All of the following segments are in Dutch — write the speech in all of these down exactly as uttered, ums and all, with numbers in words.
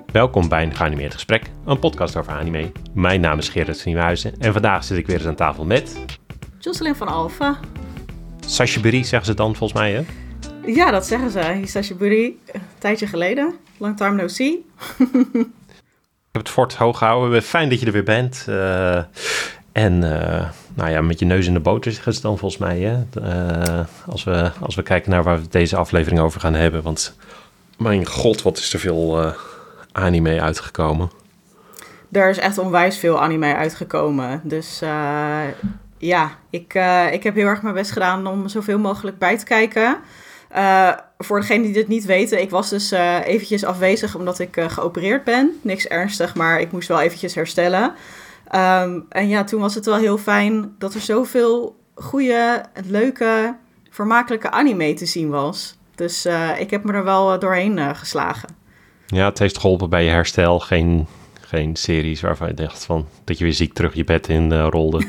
Welkom bij een geanimeerd gesprek, een podcast over anime. Mijn naam is Gerrit van Nieuwhuizen en vandaag zit ik weer eens aan tafel met... Jocelyn van Alphen. Sashiburi zeggen ze dan volgens mij, hè? Ja, dat zeggen ze. Hisashiburi, een tijdje geleden. Long time no see. Ik heb het fort hoog gehouden. Fijn dat je er weer bent. Uh, en uh, nou ja, met je neus in de boter zeggen ze dan volgens mij, hè? Uh, als, we, als we kijken naar waar we deze aflevering over gaan hebben. Want mijn god, wat is er veel uh, anime uitgekomen. Er is echt onwijs veel anime uitgekomen. Dus uh, ja, ik, uh, ik heb heel erg mijn best gedaan om zoveel mogelijk bij te kijken. Uh, voor degenen die dit niet weten, ik was dus uh, eventjes afwezig omdat ik uh, geopereerd ben. Niks ernstig, maar ik moest wel eventjes herstellen. Um, en ja, toen was het wel heel fijn dat er zoveel goede, leuke, vermakelijke anime te zien was. Dus uh, ik heb me er wel doorheen uh, geslagen. Ja, het heeft geholpen bij je herstel. Geen, geen series waarvan je dacht van dat je weer ziek terug je bed in uh, rolde.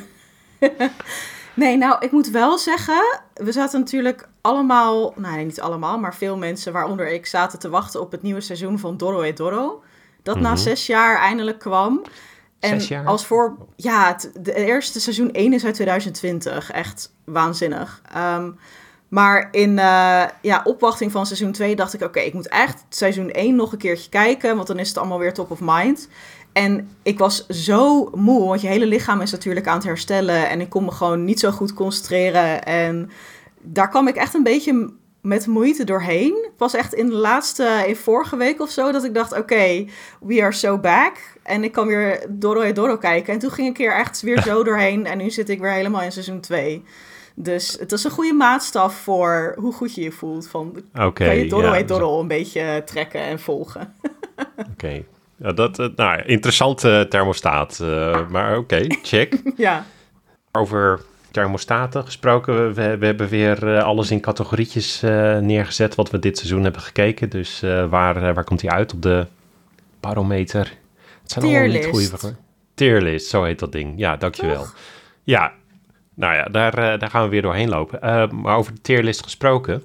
Nee, nou, ik moet wel zeggen, we zaten natuurlijk allemaal, nou nee, niet allemaal, maar veel mensen, waaronder ik, zaten te wachten op het nieuwe seizoen van Dorohedoro. Dat mm-hmm. na zes jaar eindelijk kwam. En zes jaar? als voor, ja, het de eerste seizoen één is uit twintig twintig. Echt waanzinnig. Um, maar in uh, ja, opwachting van seizoen twee dacht ik, oké, okay, ik moet echt seizoen één nog een keertje kijken, want dan is het allemaal weer top of mind. En ik was zo moe, want je hele lichaam is natuurlijk aan het herstellen en ik kon me gewoon niet zo goed concentreren. En daar kwam ik echt een beetje met moeite doorheen. Het was echt in de laatste, in vorige week of zo, dat ik dacht, oké, okay, we are so back. En ik kan weer Dorohedoro kijken. En toen ging ik er echt weer zo doorheen en nu zit ik weer helemaal in seizoen twee. Dus het is een goede maatstaf voor hoe goed je je voelt. Van, okay, kan je Dorohedoro ja, een beetje trekken en volgen. Oké. Okay. Ja, dat, uh, nou, interessante thermostaat, uh, maar oké, okay, check. Ja. Over thermostaten gesproken, we, we hebben weer uh, alles in categorietjes uh, neergezet wat we dit seizoen hebben gekeken. Dus uh, waar, uh, waar komt hij uit op de barometer? Het zijn allemaal niet goede vragen. Tierlist, zo heet dat ding. Ja, dankjewel. Toch? Ja, nou ja, daar, uh, daar gaan we weer doorheen lopen. Uh, maar over de tierlist gesproken...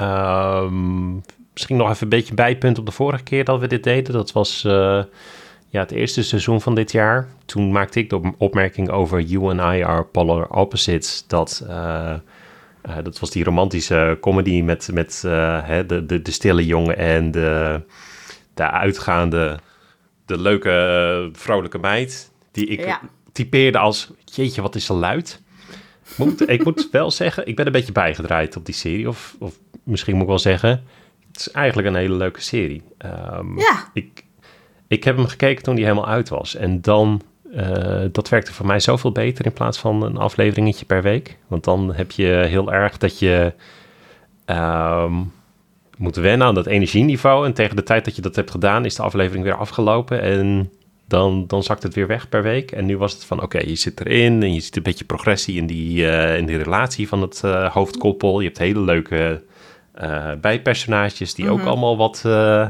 Um, Misschien nog even een beetje bijpunt op de vorige keer dat we dit deden. Dat was uh, ja, het eerste seizoen van dit jaar. Toen maakte ik de opmerking over You and I Are Polar Opposites. Dat, uh, uh, dat was die romantische comedy met, met uh, hè, de, de, de stille jongen en de, de uitgaande, de leuke, uh, vrolijke meid. Die ik ja. typeerde als, jeetje, wat is ze luid. Moet, ik moet wel zeggen, ik ben een beetje bijgedraaid op die serie. Of, of misschien moet ik wel zeggen... Het is eigenlijk een hele leuke serie. Um, ja. Ik, ik heb hem gekeken toen hij helemaal uit was. En dan, uh, dat werkte voor mij zoveel beter in plaats van een afleveringetje per week. Want dan heb je heel erg dat je um, moet wennen aan dat energieniveau. En tegen de tijd dat je dat hebt gedaan, is de aflevering weer afgelopen. En dan, dan zakt het weer weg per week. En nu was het van, oké, okay, je zit erin en je ziet een beetje progressie in die, uh, in die relatie van het uh, hoofdkoppel. Je hebt hele leuke... Uh, bijpersonages die mm-hmm. ook allemaal wat... Uh, uh,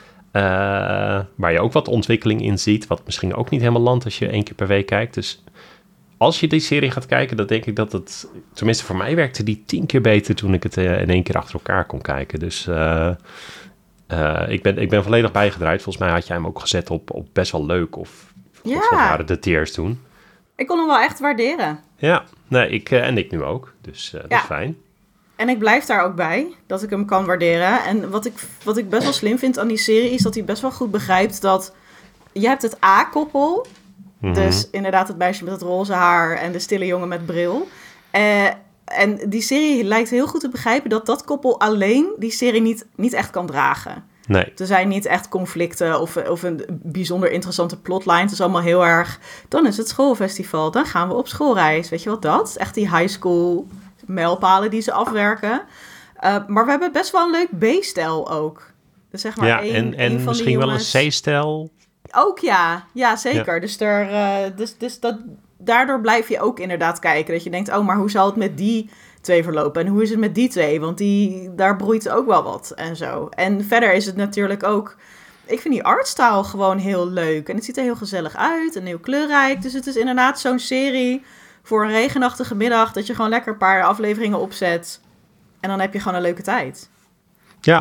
waar je ook wat ontwikkeling in ziet. Wat misschien ook niet helemaal landt als je één keer per week kijkt. Dus als je die serie gaat kijken, dan denk ik dat het... Tenminste, voor mij werkte die tien keer beter toen ik het uh, in één keer achter elkaar kon kijken. Dus uh, uh, ik, ben, ik ben volledig bijgedraaid. Volgens mij had jij hem ook gezet op, op best wel leuk. Of ja. Wat waren de tiers toen? Ik kon hem wel echt waarderen. Ja, nee, ik, uh, en ik nu ook. Dus uh, dat ja. is fijn. En ik blijf daar ook bij, dat ik hem kan waarderen. En wat ik, wat ik best wel slim vind aan die serie... is dat hij best wel goed begrijpt dat... je hebt het A-koppel. Mm-hmm. Dus inderdaad het meisje met het roze haar... en de stille jongen met bril. Uh, en die serie lijkt heel goed te begrijpen... dat dat koppel alleen die serie niet, niet echt kan dragen. Nee. Er zijn niet echt conflicten of, of een bijzonder interessante plotline. Het is allemaal heel erg... dan is het schoolfestival, dan gaan we op schoolreis. Weet je wat dat? Echt die high school... mijlpalen die ze afwerken. Uh, maar we hebben best wel een leuk B-stijl ook. Dus zeg maar ja, één, en, en één van misschien wel jongens... een C-stijl. Ook ja, ja zeker. Ja. Dus, er, uh, dus, dus dat, daardoor blijf je ook inderdaad kijken. Dat je denkt, oh, maar hoe zal het met die twee verlopen? En hoe is het met die twee? Want die, daar broeit ook wel wat en zo. En verder is het natuurlijk ook... Ik vind die artstyle gewoon heel leuk. En het ziet er heel gezellig uit en heel kleurrijk. Dus het is inderdaad zo'n serie... voor een regenachtige middag, dat je gewoon lekker een paar afleveringen opzet. En dan heb je gewoon een leuke tijd. Ja,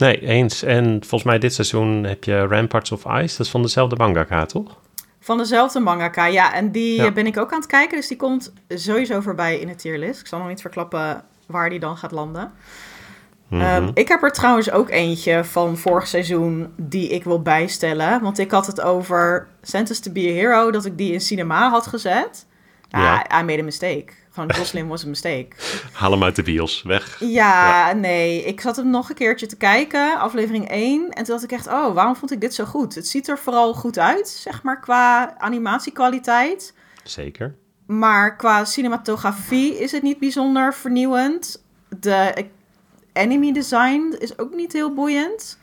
Nee, eens. En volgens mij dit seizoen heb je Ramparts of Ice. Dat is van dezelfde mangaka, toch? Van dezelfde mangaka, ja. En die Ja. ben ik ook aan het kijken. Dus die komt sowieso voorbij in de tierlist. Ik zal nog niet verklappen waar die dan gaat landen. Mm-hmm. Um, ik heb er trouwens ook eentje van vorig seizoen die ik wil bijstellen. Want ik had het over Sentenced to be a Hero, dat ik die in cinema had gezet. Ja, Ja. I made a mistake. Gewoon Jocelyn was een mistake. Haal hem uit de bios, weg. Ja, ja, nee. Ik zat hem nog een keertje te kijken, aflevering één. En toen dacht ik echt, oh, waarom vond ik dit zo goed? Het ziet er vooral goed uit, zeg maar, qua animatiekwaliteit. Zeker. Maar qua cinematografie is het niet bijzonder vernieuwend. De enemy design is ook niet heel boeiend.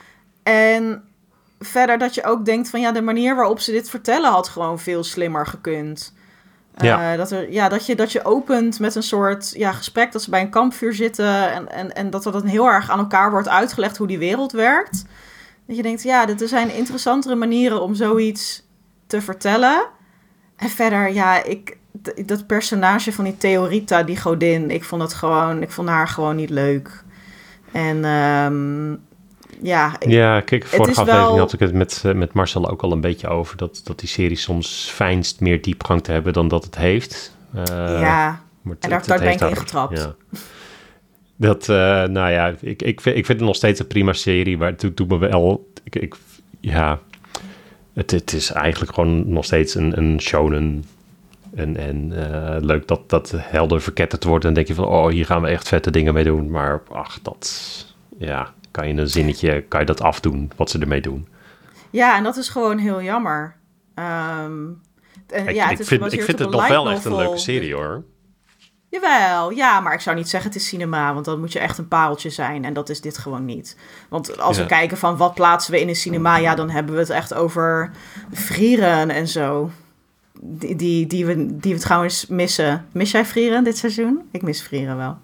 En verder dat je ook denkt van ja, de manier waarop ze dit vertellen had gewoon veel slimmer gekund. Ja. Uh, dat, er, ja, dat, je, dat je opent met een soort ja, gesprek, dat ze bij een kampvuur zitten en, en, en dat er dan heel erg aan elkaar wordt uitgelegd hoe die wereld werkt. Dat je denkt, ja, er zijn interessantere manieren om zoiets te vertellen. En verder, ja, ik, d- dat personage van die Theorita, die godin, ik vond het gewoon, ik vond haar gewoon niet leuk. En um, ja... Ik, ja, kijk, vorige aflevering wel... had ik het met, uh, met Marcel ook al een beetje over, dat, dat die serie soms fijnst meer diepgang te hebben dan dat het heeft. Uh, ja, maar en daar, daar ben ik in getrapt. Ja. Dat, uh, nou ja, ik, ik, vind, ik vind het nog steeds een prima serie, maar het doet me wel... Ik, ik, ja, het, het is eigenlijk gewoon nog steeds een, een shonen. En, en uh, leuk dat dat helder verketterd wordt. En denk je van, oh, hier gaan we echt vette dingen mee doen. Maar ach, dat... Ja, kan je in een zinnetje, kan je dat afdoen, wat ze ermee doen. Ja, en dat is gewoon heel jammer. Um, en, ik, ja, ik het vind, ik vind het nog wel echt een leuke serie, hoor. Jawel, ja, maar ik zou niet zeggen het is cinema, want dan moet je echt een pareltje zijn en dat is dit gewoon niet. Want als ja. we kijken van wat plaatsen we in een cinema, ja, dan hebben we het echt over Frieren en zo. Die, die, die, we, die we trouwens missen. Mis jij Frieren dit seizoen? Ik mis Frieren wel.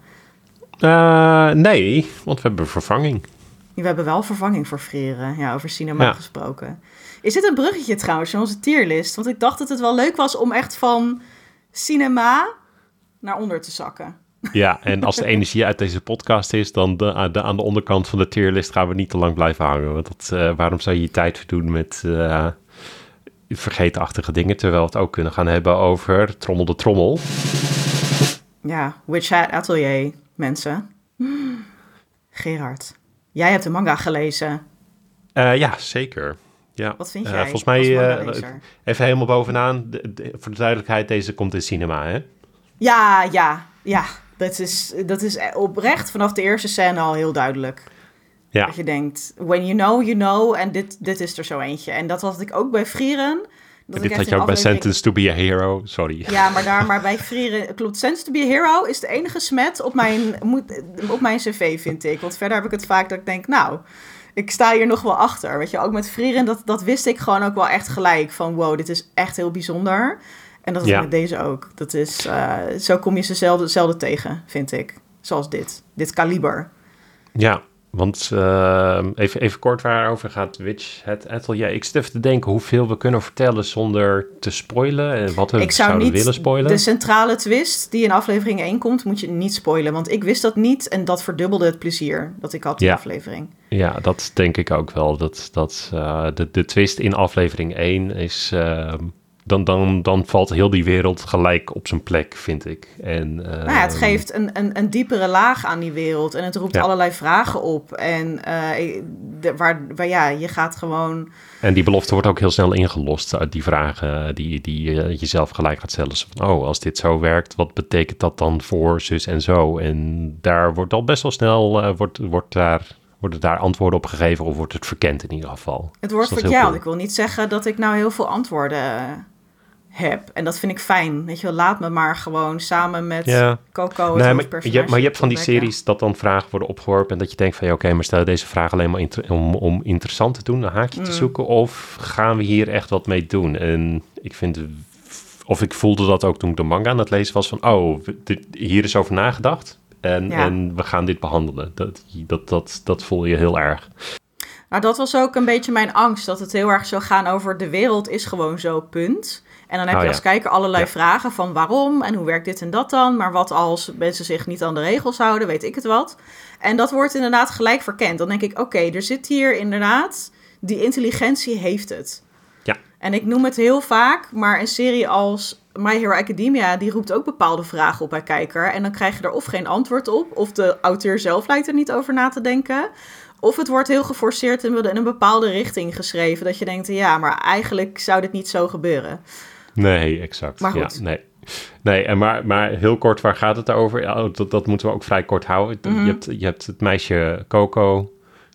Uh, nee, want we hebben vervanging. We hebben wel vervanging voor Frieren, ja, over cinema ja. gesproken. Is dit een bruggetje trouwens van onze tierlist? Want ik dacht dat het wel leuk was om echt van cinema naar onder te zakken. Ja, en als de energie uit deze podcast is, dan de, de, aan de onderkant van de tierlist gaan we niet te lang blijven hangen. Want dat, uh, waarom zou je je tijd verdoen met uh, vergetenachtige dingen, terwijl we het ook kunnen gaan hebben over trommel de trommel. Ja, Witch Hat Atelier, mensen. Gerard, jij hebt de manga gelezen. Uh, ja, zeker. Ja. Wat vind jij? Uh, volgens mij, uh, even helemaal bovenaan, de, de, voor de duidelijkheid, deze komt in cinema, hè? Ja, ja, ja. Dat is, dat is oprecht vanaf de eerste scène al heel duidelijk. Ja. Dat je denkt, when you know, you know. En dit, dit is er zo eentje. En dat had ik ook bij Frieren. Dat dit had je ook bij Sentenced to be a Hero, sorry. Ja, maar daar maar bij Frieren... Klopt, Sentenced to be a Hero is de enige smet op mijn, op mijn cv, vind ik. Want verder heb ik het vaak dat ik denk, nou... Ik sta hier nog wel achter, weet je. Ook met Frieren, dat, dat wist ik gewoon ook wel echt gelijk. Van wow, dit is echt heel bijzonder. En dat is ja. met deze ook. Dat is, uh, zo kom je ze zelden, zelden tegen, vind ik. Zoals dit. Dit kaliber. Ja, want uh, even, even kort waarover gaat Witch Hat Atelier. Ik zit even te denken hoeveel we kunnen vertellen zonder te spoilen. En wat we ik zou zouden niet willen spoilen. De centrale twist die in aflevering één komt, moet je niet spoilen. Want ik wist dat niet en dat verdubbelde het plezier dat ik had in ja. de aflevering. Ja, dat denk ik ook wel. Dat, dat, uh, de, de twist in aflevering één is... Uh, Dan, dan, dan valt heel die wereld gelijk op zijn plek, vind ik. En, uh, nou ja, het geeft een, een, een diepere laag aan die wereld. En het roept ja. allerlei vragen op. En uh, de, waar, waar, ja, je gaat gewoon... En die belofte wordt ook heel snel ingelost uit die vragen die, die uh, jezelf gelijk gaat stellen. Van, oh, als dit zo werkt, wat betekent dat dan voor zus en zo? En daar wordt al best wel snel, uh, wordt, wordt daar... Worden daar antwoorden op gegeven of wordt het verkend in ieder geval? Het wordt dus verkend. Cool. Ik wil niet zeggen dat ik nou heel veel antwoorden uh, heb. En dat vind ik fijn. Weet je wel, laat me maar gewoon samen met ja. Coco het nee, maar, je, maar je hebt van die series dat dan vragen worden opgeworpen en dat je denkt van ja, oké, okay, maar stel deze vraag alleen maar inter- om, om interessant te doen, een haakje mm. te zoeken, of gaan we hier echt wat mee doen? En ik vind, of ik voelde dat ook toen ik de manga aan het lezen was van, oh, dit, hier is over nagedacht. En, ja. en we gaan dit behandelen. Dat, dat, dat, dat voel je heel erg. Nou, dat was ook een beetje mijn angst. Dat het heel erg zou gaan over de wereld is gewoon zo, punt. En dan heb oh, je ja. als kijker allerlei ja. vragen van waarom en hoe werkt dit en dat dan. Maar wat als mensen zich niet aan de regels houden, weet ik het wat. En dat wordt inderdaad gelijk verkend. Dan denk ik, oké, okay, er zit hier inderdaad, die intelligentie heeft het. Ja. En ik noem het heel vaak, maar een serie als My Hero Academia, die roept ook bepaalde vragen op bij kijker. En dan krijg je er of geen antwoord op, of de auteur zelf lijkt er niet over na te denken. Of het wordt heel geforceerd in een bepaalde richting geschreven. Dat je denkt, ja, maar eigenlijk zou dit niet zo gebeuren. Nee, exact. Maar goed. Ja, nee. Nee, en maar, maar heel kort, waar gaat het over? Ja, dat, dat moeten we ook vrij kort houden. Mm-hmm. Je, hebt, je hebt het meisje Coco,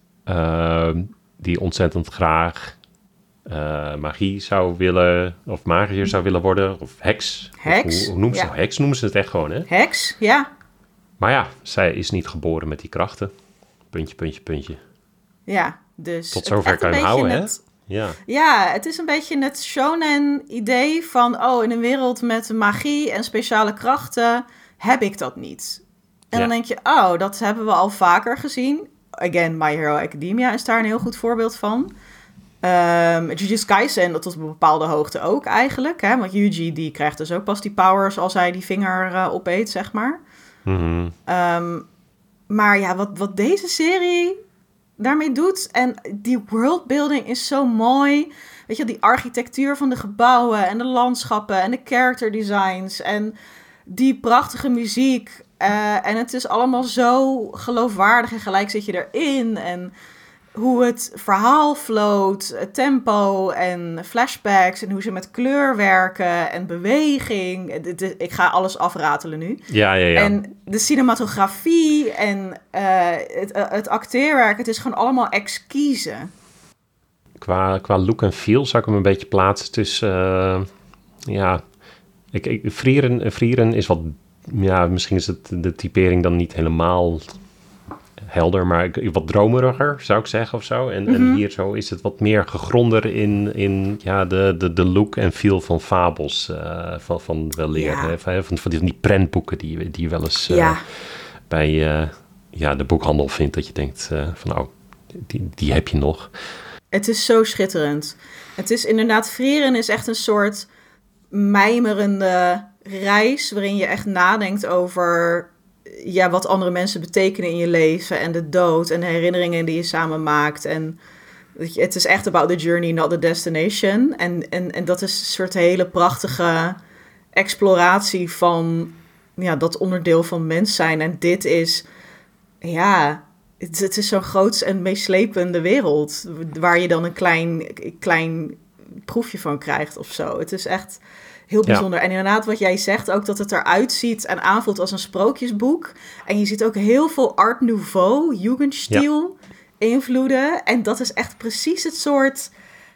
uh, die ontzettend graag uh, magie zou willen, of magier zou willen worden, of heks. Heks? Of hoe, hoe noemen ze ja. het? Heks noemen ze het echt gewoon, hè? Heks, ja. Maar ja, zij is niet geboren met die krachten. Puntje, puntje, puntje. Ja, dus... Tot zover kan je hem houden, het, hè? Ja. ja, het is een beetje het shonen-idee van... oh, in een wereld met magie en speciale krachten heb ik dat niet. En ja. dan denk je, oh, dat hebben we al vaker gezien. Again, My Hero Academia is daar een heel goed voorbeeld van. Um, Jujutsu Kaisen tot een bepaalde hoogte ook eigenlijk. Hè? Want Yuji die krijgt dus ook pas die powers als hij die vinger uh, opeet, zeg maar. Mm-hmm. Um, maar ja, wat, wat deze serie daarmee doet... en die worldbuilding is zo mooi. Weet je, die architectuur van de gebouwen en de landschappen... en de character designs en die prachtige muziek. Uh, en het is allemaal zo geloofwaardig en gelijk zit je erin. En hoe het verhaal floot, het tempo en flashbacks... en hoe ze met kleur werken en beweging. Ik ga alles afratelen nu. Ja, ja, ja. En de cinematografie en uh, het, het acteerwerk, het is gewoon allemaal exquise. Qua, qua look en feel zou ik hem een beetje plaatsen tussen... Uh, ja, ik, ik, Frieren, Frieren is wat... Ja, misschien is het de typering dan niet helemaal... helder, maar wat dromeriger, zou ik zeggen, of zo. En, mm-hmm. en hier zo is het wat meer gegronder in, in ja, de, de, de look en feel van fabels, uh, van, van weleer. Ja. Van, van, van die, die prentboeken die, die je wel eens uh, ja. bij uh, ja, de boekhandel vindt, dat je denkt uh, van, oh, die, die heb je nog. Het is zo schitterend. Het is inderdaad, Frieren is echt een soort mijmerende reis, waarin je echt nadenkt over... ja, wat andere mensen betekenen in je leven en de dood en de herinneringen die je samen maakt. En het is echt about the journey, not the destination. En, en, en dat is een soort hele prachtige exploratie van ja, dat onderdeel van mens zijn. En dit is, ja, het, het is zo'n groots en meeslepende wereld waar je dan een klein, klein proefje van krijgt of zo. Het is echt... heel bijzonder. Ja. En inderdaad, wat jij zegt, ook dat het eruit ziet en aanvoelt als een sprookjesboek. En je ziet ook heel veel Art Nouveau, Jugendstil ja. invloeden. En dat is echt precies het soort,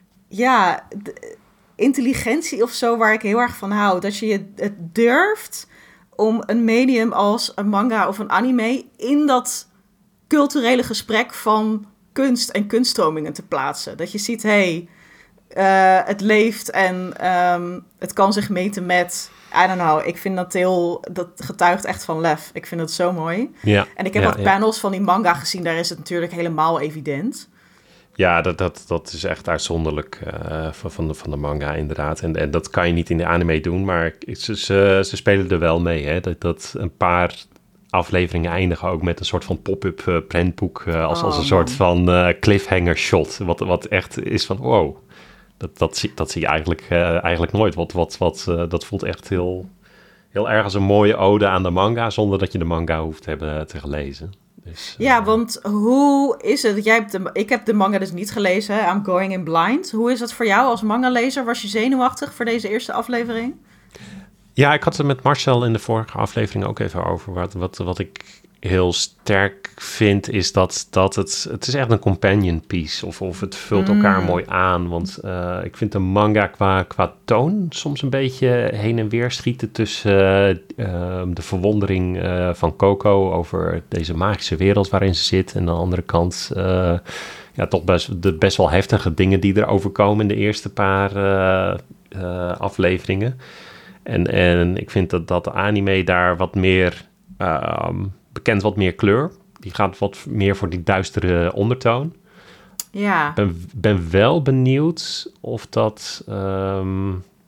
ja, intelligentie of zo waar ik heel erg van hou. Dat je het durft om een medium als een manga of een anime in dat culturele gesprek van kunst en kunststromingen te plaatsen. Dat je ziet, hé... Hey, Uh, het leeft en um, het kan zich meten met... I don't know, ik vind dat heel... dat getuigt echt van lef. Ik vind dat zo mooi. Ja, en ik heb ja, wat ja. panels van die manga gezien. Daar is het natuurlijk helemaal evident. Ja, dat, dat, dat is echt uitzonderlijk uh, van, van, de, van de manga inderdaad. En, en dat kan je niet in de anime doen, maar ze, ze, ze spelen er wel mee. Hè? Dat, dat een paar... afleveringen eindigen ook met een soort van pop-up uh, prentboek... Uh, als, oh, als een man. soort van uh, cliffhanger shot. Wat, wat echt is van, wow... Dat, dat, zie, dat zie je eigenlijk, uh, eigenlijk nooit. Wat, wat, wat, uh, dat voelt echt heel, heel erg als een mooie ode aan de manga... zonder dat je de manga hoeft te hebben te gelezen. Dus, uh, ja, want hoe is het? Jij hebt de, ik heb de manga dus niet gelezen. Hè? I'm going in blind. Hoe is het voor jou als manga-lezer? Was je zenuwachtig voor deze eerste aflevering? Ja, ik had het met Marcel in de vorige aflevering ook even over. Wat, wat, wat ik heel sterk vind, is dat, dat het... Het is echt een companion piece. Of, of het vult elkaar mm. mooi aan. Want uh, ik vind de manga qua, qua toon soms een beetje heen en weer schieten tussen uh, uh, de verwondering uh, van Coco over deze magische wereld waarin ze zit. En aan de andere kant... Uh, ja, toch best, de best wel heftige dingen die er overkomen in de eerste paar uh, uh, afleveringen. En, en ik vind dat, dat de anime daar wat meer... Um, bekend wat meer kleur. Die gaat wat meer voor die duistere ondertoon. Ja. Ik ben, ben wel benieuwd of dat... Um,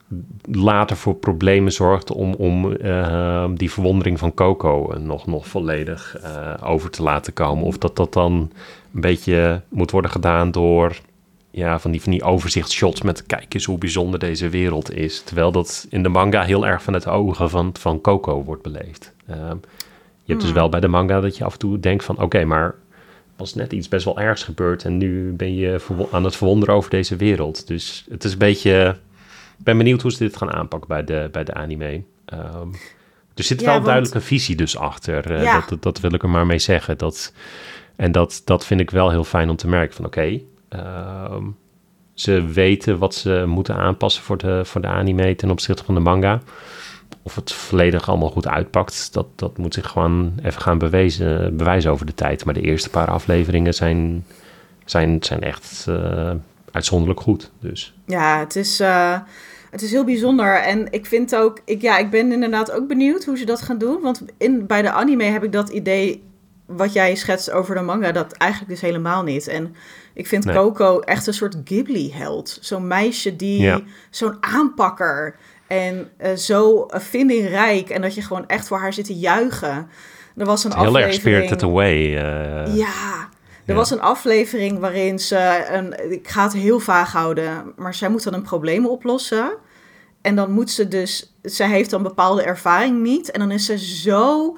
later voor problemen zorgt om, om uh, die verwondering van Coco nog, nog volledig uh, over te laten komen. Of dat dat dan een beetje moet worden gedaan door ja, van die, van die overzichtsshots met kijk eens hoe bijzonder deze wereld is. Terwijl dat in de manga heel erg van het ogen van, van Coco wordt beleefd. Uh, je hebt hmm. dus wel bij de manga dat je af en toe denkt van oké, okay, maar was net iets best wel ergs gebeurd en nu ben je verwo- aan het verwonderen over deze wereld. Dus het is een beetje... Ik ben benieuwd hoe ze dit gaan aanpakken bij de, bij de anime. Um, er zit ja, wel want... duidelijk een visie dus achter. Uh, ja. dat, dat, dat wil ik er maar mee zeggen. Dat, en dat, dat vind ik wel heel fijn om te merken van oké, okay, um, ze weten wat ze moeten aanpassen voor de, voor de anime ten opzichte van de manga. Of het volledig allemaal goed uitpakt, dat, dat moet zich gewoon even gaan bewezen, bewijzen over de tijd. Maar de eerste paar afleveringen zijn, zijn, zijn echt uh, uitzonderlijk goed. Dus. Ja, het is, uh, het is heel bijzonder. En ik vind ook, ik, ja, ik ben inderdaad ook benieuwd hoe ze dat gaan doen. Want in, bij de anime heb ik dat idee wat jij schetst over de manga, dat eigenlijk dus helemaal niet. En ik vind nee. Coco echt een soort Ghibli-held. Zo'n meisje die, ja. zo'n aanpakker... En uh, zo vindingrijk. En dat je gewoon echt voor haar zit te juichen. Er was een heel aflevering... erg Spirited Away. Uh... Ja, er ja. was een aflevering waarin ze... Een, ik ga het heel vaag houden. Maar zij moet dan een probleem oplossen. En dan moet ze dus... Zij heeft dan bepaalde ervaring niet. En dan is ze zo...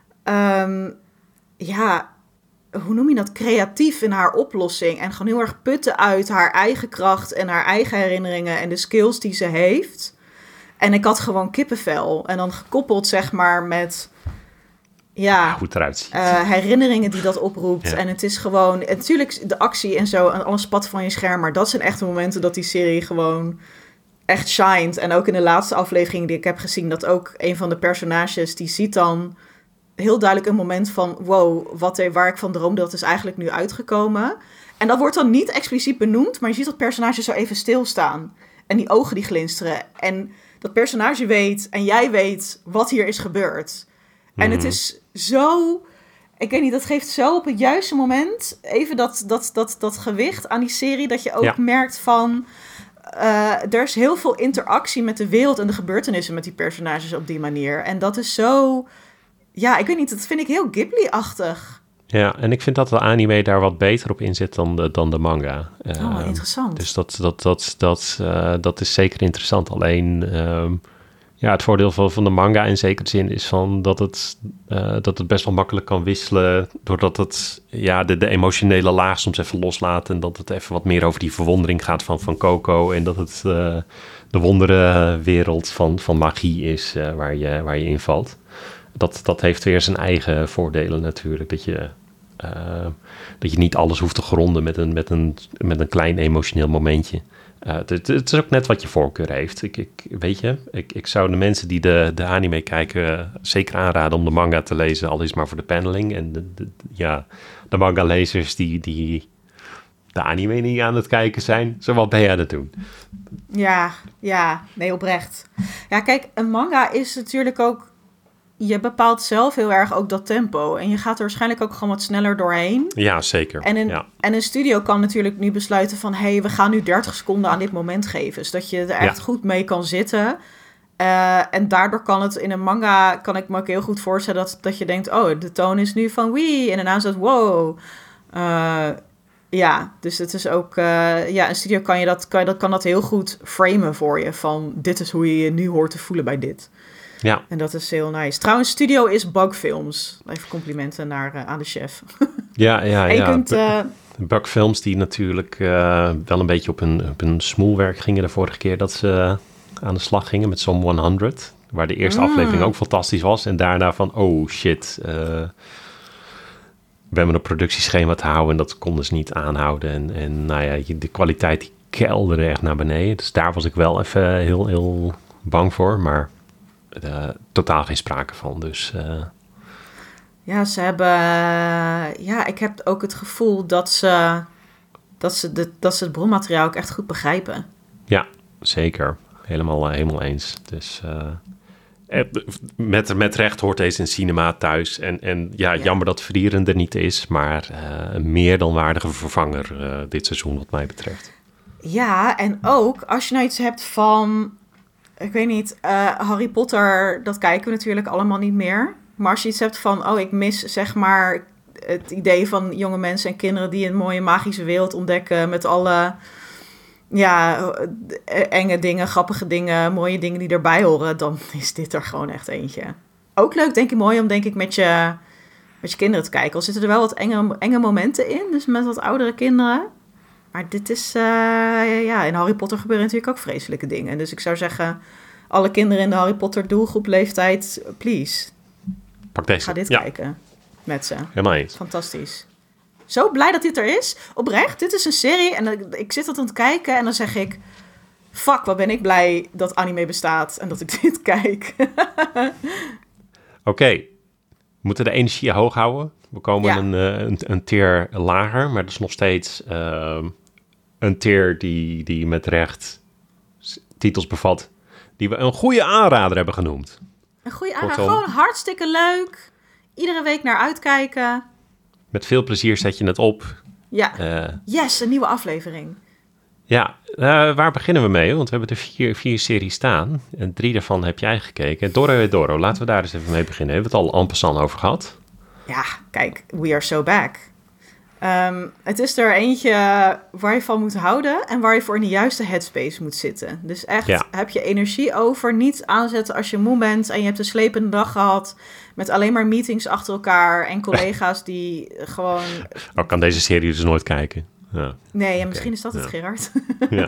Um, ja... Hoe noem je dat? Creatief in haar oplossing. En gewoon heel erg putten uit haar eigen kracht. En haar eigen herinneringen. En de skills die ze heeft... En ik had gewoon kippenvel. En dan gekoppeld, zeg maar, met... Ja, hoe het eruit ziet. Uh, herinneringen die dat oproept. Ja. En het is gewoon... Natuurlijk de actie en zo, en alles spat van je scherm. Maar dat zijn echt de momenten dat die serie gewoon echt shined. En ook in de laatste aflevering die ik heb gezien... dat ook een van de personages, die ziet dan heel duidelijk een moment van... wow, wat er, waar ik van droomde, dat is eigenlijk nu uitgekomen. En dat wordt dan niet expliciet benoemd... maar je ziet dat personage zo even stilstaan. En die ogen die glinsteren. En... dat personage weet en jij weet wat hier is gebeurd. Mm. En het is zo... Ik weet niet, dat geeft zo op het juiste moment... even dat, dat, dat, dat gewicht aan die serie... dat je ook ja. merkt van... Uh, er is heel veel interactie met de wereld... en de gebeurtenissen met die personages op die manier. En dat is zo... Ja, ik weet niet, dat vind ik heel Ghibli-achtig. Ja, en ik vind dat de anime daar wat beter op inzet dan de, dan de manga. Oh, uh, interessant. Dus dat, dat, dat, dat, uh, dat is zeker interessant. Alleen, um, ja, het voordeel van, van de manga in zekere zin is van dat het, uh, dat het best wel makkelijk kan wisselen. Doordat het ja, de, de emotionele laag soms even loslaat. En dat het even wat meer over die verwondering gaat van, van Coco. En dat het uh, de wonderenwereld van, van magie is uh, waar, je, waar je in valt. Dat, dat heeft weer zijn eigen voordelen natuurlijk. Dat je... Uh, dat je niet alles hoeft te gronden met een, met een, met een klein emotioneel momentje. Uh, het, het is ook net wat je voorkeur heeft. Ik, ik, weet je, ik, ik zou de mensen die de, de anime kijken... Uh, zeker aanraden om de manga te lezen... al is maar voor de paneling. En de, de, ja, de manga-lezers die, die de anime niet aan het kijken zijn... zo wat ben je aan het doen? Ja, ja, nee, oprecht. Ja, kijk, een manga is natuurlijk ook... Je bepaalt zelf heel erg ook dat tempo. En je gaat er waarschijnlijk ook gewoon wat sneller doorheen. Ja, zeker. En een, ja. en een studio kan natuurlijk nu besluiten van... hé, hey, we gaan nu dertig seconden aan dit moment geven. Zodat je er echt ja. goed mee kan zitten. Uh, en daardoor kan het in een manga... kan ik me ook heel goed voorstellen dat, dat je denkt... oh, de toon is nu van wie. En daarna is het wow. Uh, ja, dus het is ook... Uh, ja, een studio kan, je dat, kan, je dat, kan dat heel goed framen voor je. Van dit is hoe je je nu hoort te voelen bij dit. Ja. En dat is heel nice. Trouwens, studio is Bug Films. Even complimenten naar, uh, aan de chef. Ja, ja, en je ja. Kunt, uh... Bug Films die natuurlijk uh, wel een beetje op hun, op hun smoelwerk gingen de vorige keer dat ze aan de slag gingen met Som honderd. Waar de eerste mm. aflevering ook fantastisch was. En daarna van, oh shit, uh, we hebben een productieschema te houden en dat konden ze niet aanhouden. En, en nou ja, de kwaliteit die kelderde echt naar beneden. Dus daar was ik wel even heel, heel bang voor, maar... Uh, totaal geen sprake van, dus... Uh... Ja, ze hebben... Uh, ja, ik heb ook het gevoel dat ze... dat ze, de, dat ze het bronmateriaal ook echt goed begrijpen. Ja, zeker. Helemaal, uh, helemaal eens. Dus... Uh, met, met recht hoort deze in cinema thuis. En, en ja, ja. jammer dat Frieren er niet is... maar uh, een meer dan waardige vervanger uh, dit seizoen wat mij betreft. Ja, en ook als je nou iets hebt van... ik weet niet, uh, Harry Potter, dat kijken we natuurlijk allemaal niet meer. Maar als je iets hebt van, oh, ik mis zeg maar het idee van jonge mensen en kinderen die een mooie magische wereld ontdekken met alle, ja, enge dingen, grappige dingen, mooie dingen die erbij horen, dan is dit er gewoon echt eentje. Ook leuk, denk ik, mooi om denk ik met je, met je kinderen te kijken. Al zitten er wel wat enge, enge momenten in, dus met wat oudere kinderen. Maar dit is, uh, ja, in Harry Potter gebeuren natuurlijk ook vreselijke dingen. Dus ik zou zeggen, alle kinderen in de Harry Potter doelgroep leeftijd, please. Pak deze. Ga dit ja. kijken met ze. Helemaal eens. Fantastisch. Zo blij dat dit er is. Oprecht, dit is een serie en ik, ik zit dat aan het kijken en dan zeg ik, fuck, wat ben ik blij dat anime bestaat en dat ik dit kijk. Oké, okay. We moeten de energie hoog houden. We komen ja. een, een, een tier lager, maar dat is nog steeds uh, een tier die, die met recht titels bevat, die we een goede aanrader hebben genoemd. Een goede aanrader, gewoon hartstikke leuk. Iedere week naar uitkijken. Met veel plezier zet je het op. Ja, uh, yes, een nieuwe aflevering. Ja, uh, waar beginnen we mee? Want we hebben er vier, vier series staan. En drie daarvan heb jij gekeken. Doro et Doro, laten we daar eens even mee beginnen. Hebben we het al en passant over gehad? Ja, kijk, we are so back. Um, het is er eentje waar je van moet houden en waar je voor in de juiste headspace moet zitten. Dus echt, ja. heb je energie over, niet aanzetten als je moe bent en je hebt een slepende dag gehad met alleen maar meetings achter elkaar en collega's die gewoon... Oh, kan deze serie dus nooit kijken? Ja. Nee, en misschien okay. is dat het, ja. Gerard. Ja,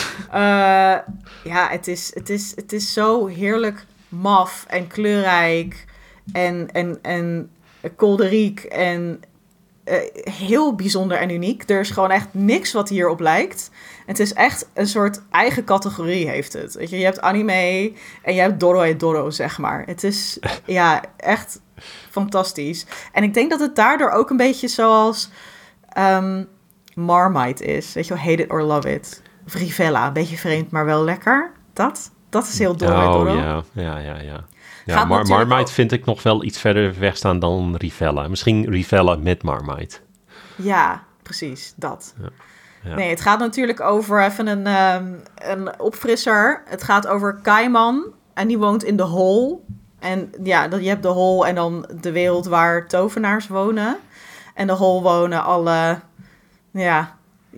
uh, ja het, is, het, is, het is zo heerlijk maf en kleurrijk en... en, en kolderiek en uh, heel bijzonder en uniek. Er is gewoon echt niks wat hierop lijkt. Het is echt een soort eigen categorie heeft het. Weet je, je hebt anime en je hebt Doro et Doro, zeg maar. Het is ja echt fantastisch. En ik denk dat het daardoor ook een beetje zoals um, Marmite is. Weet je wel, Hate It or Love It. Of Rivella, een beetje vreemd, maar wel lekker. Dat, dat is heel Doro et Doro. Oh ja, ja, ja, ja. Ja, Mar- Marmite ook... vind ik nog wel iets verder weg staan dan Rivella. Misschien Rivella met Marmite. Ja, precies, dat. Ja. Ja. Nee, het gaat natuurlijk over even een, um, een opfrisser. Het gaat over Kaiman en die woont in de Hole. En ja, je hebt de Hole en dan de wereld waar tovenaars wonen. En de Hole wonen alle, ja,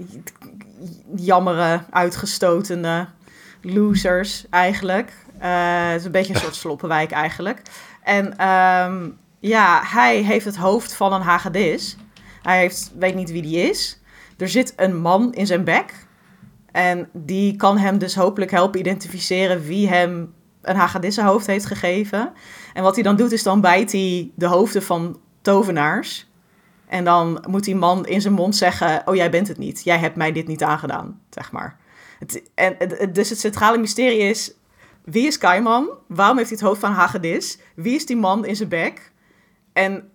jammere, uitgestotene losers eigenlijk. Uh, het is een beetje een soort sloppenwijk eigenlijk. En um, ja, hij heeft het hoofd van een hagedis. Hij heeft, weet niet wie die is. Er zit een man in zijn bek. En die kan hem dus hopelijk helpen identificeren wie hem een hagedissenhoofd heeft gegeven. En wat hij dan doet is dan bijt hij de hoofden van tovenaars. En dan moet die man in zijn mond zeggen, oh jij bent het niet. Jij hebt mij dit niet aangedaan, zeg maar. Het, en, dus het centrale mysterie is, wie is Kaiman? Waarom heeft hij het hoofd van een hagedis? Wie is die man in zijn bek? En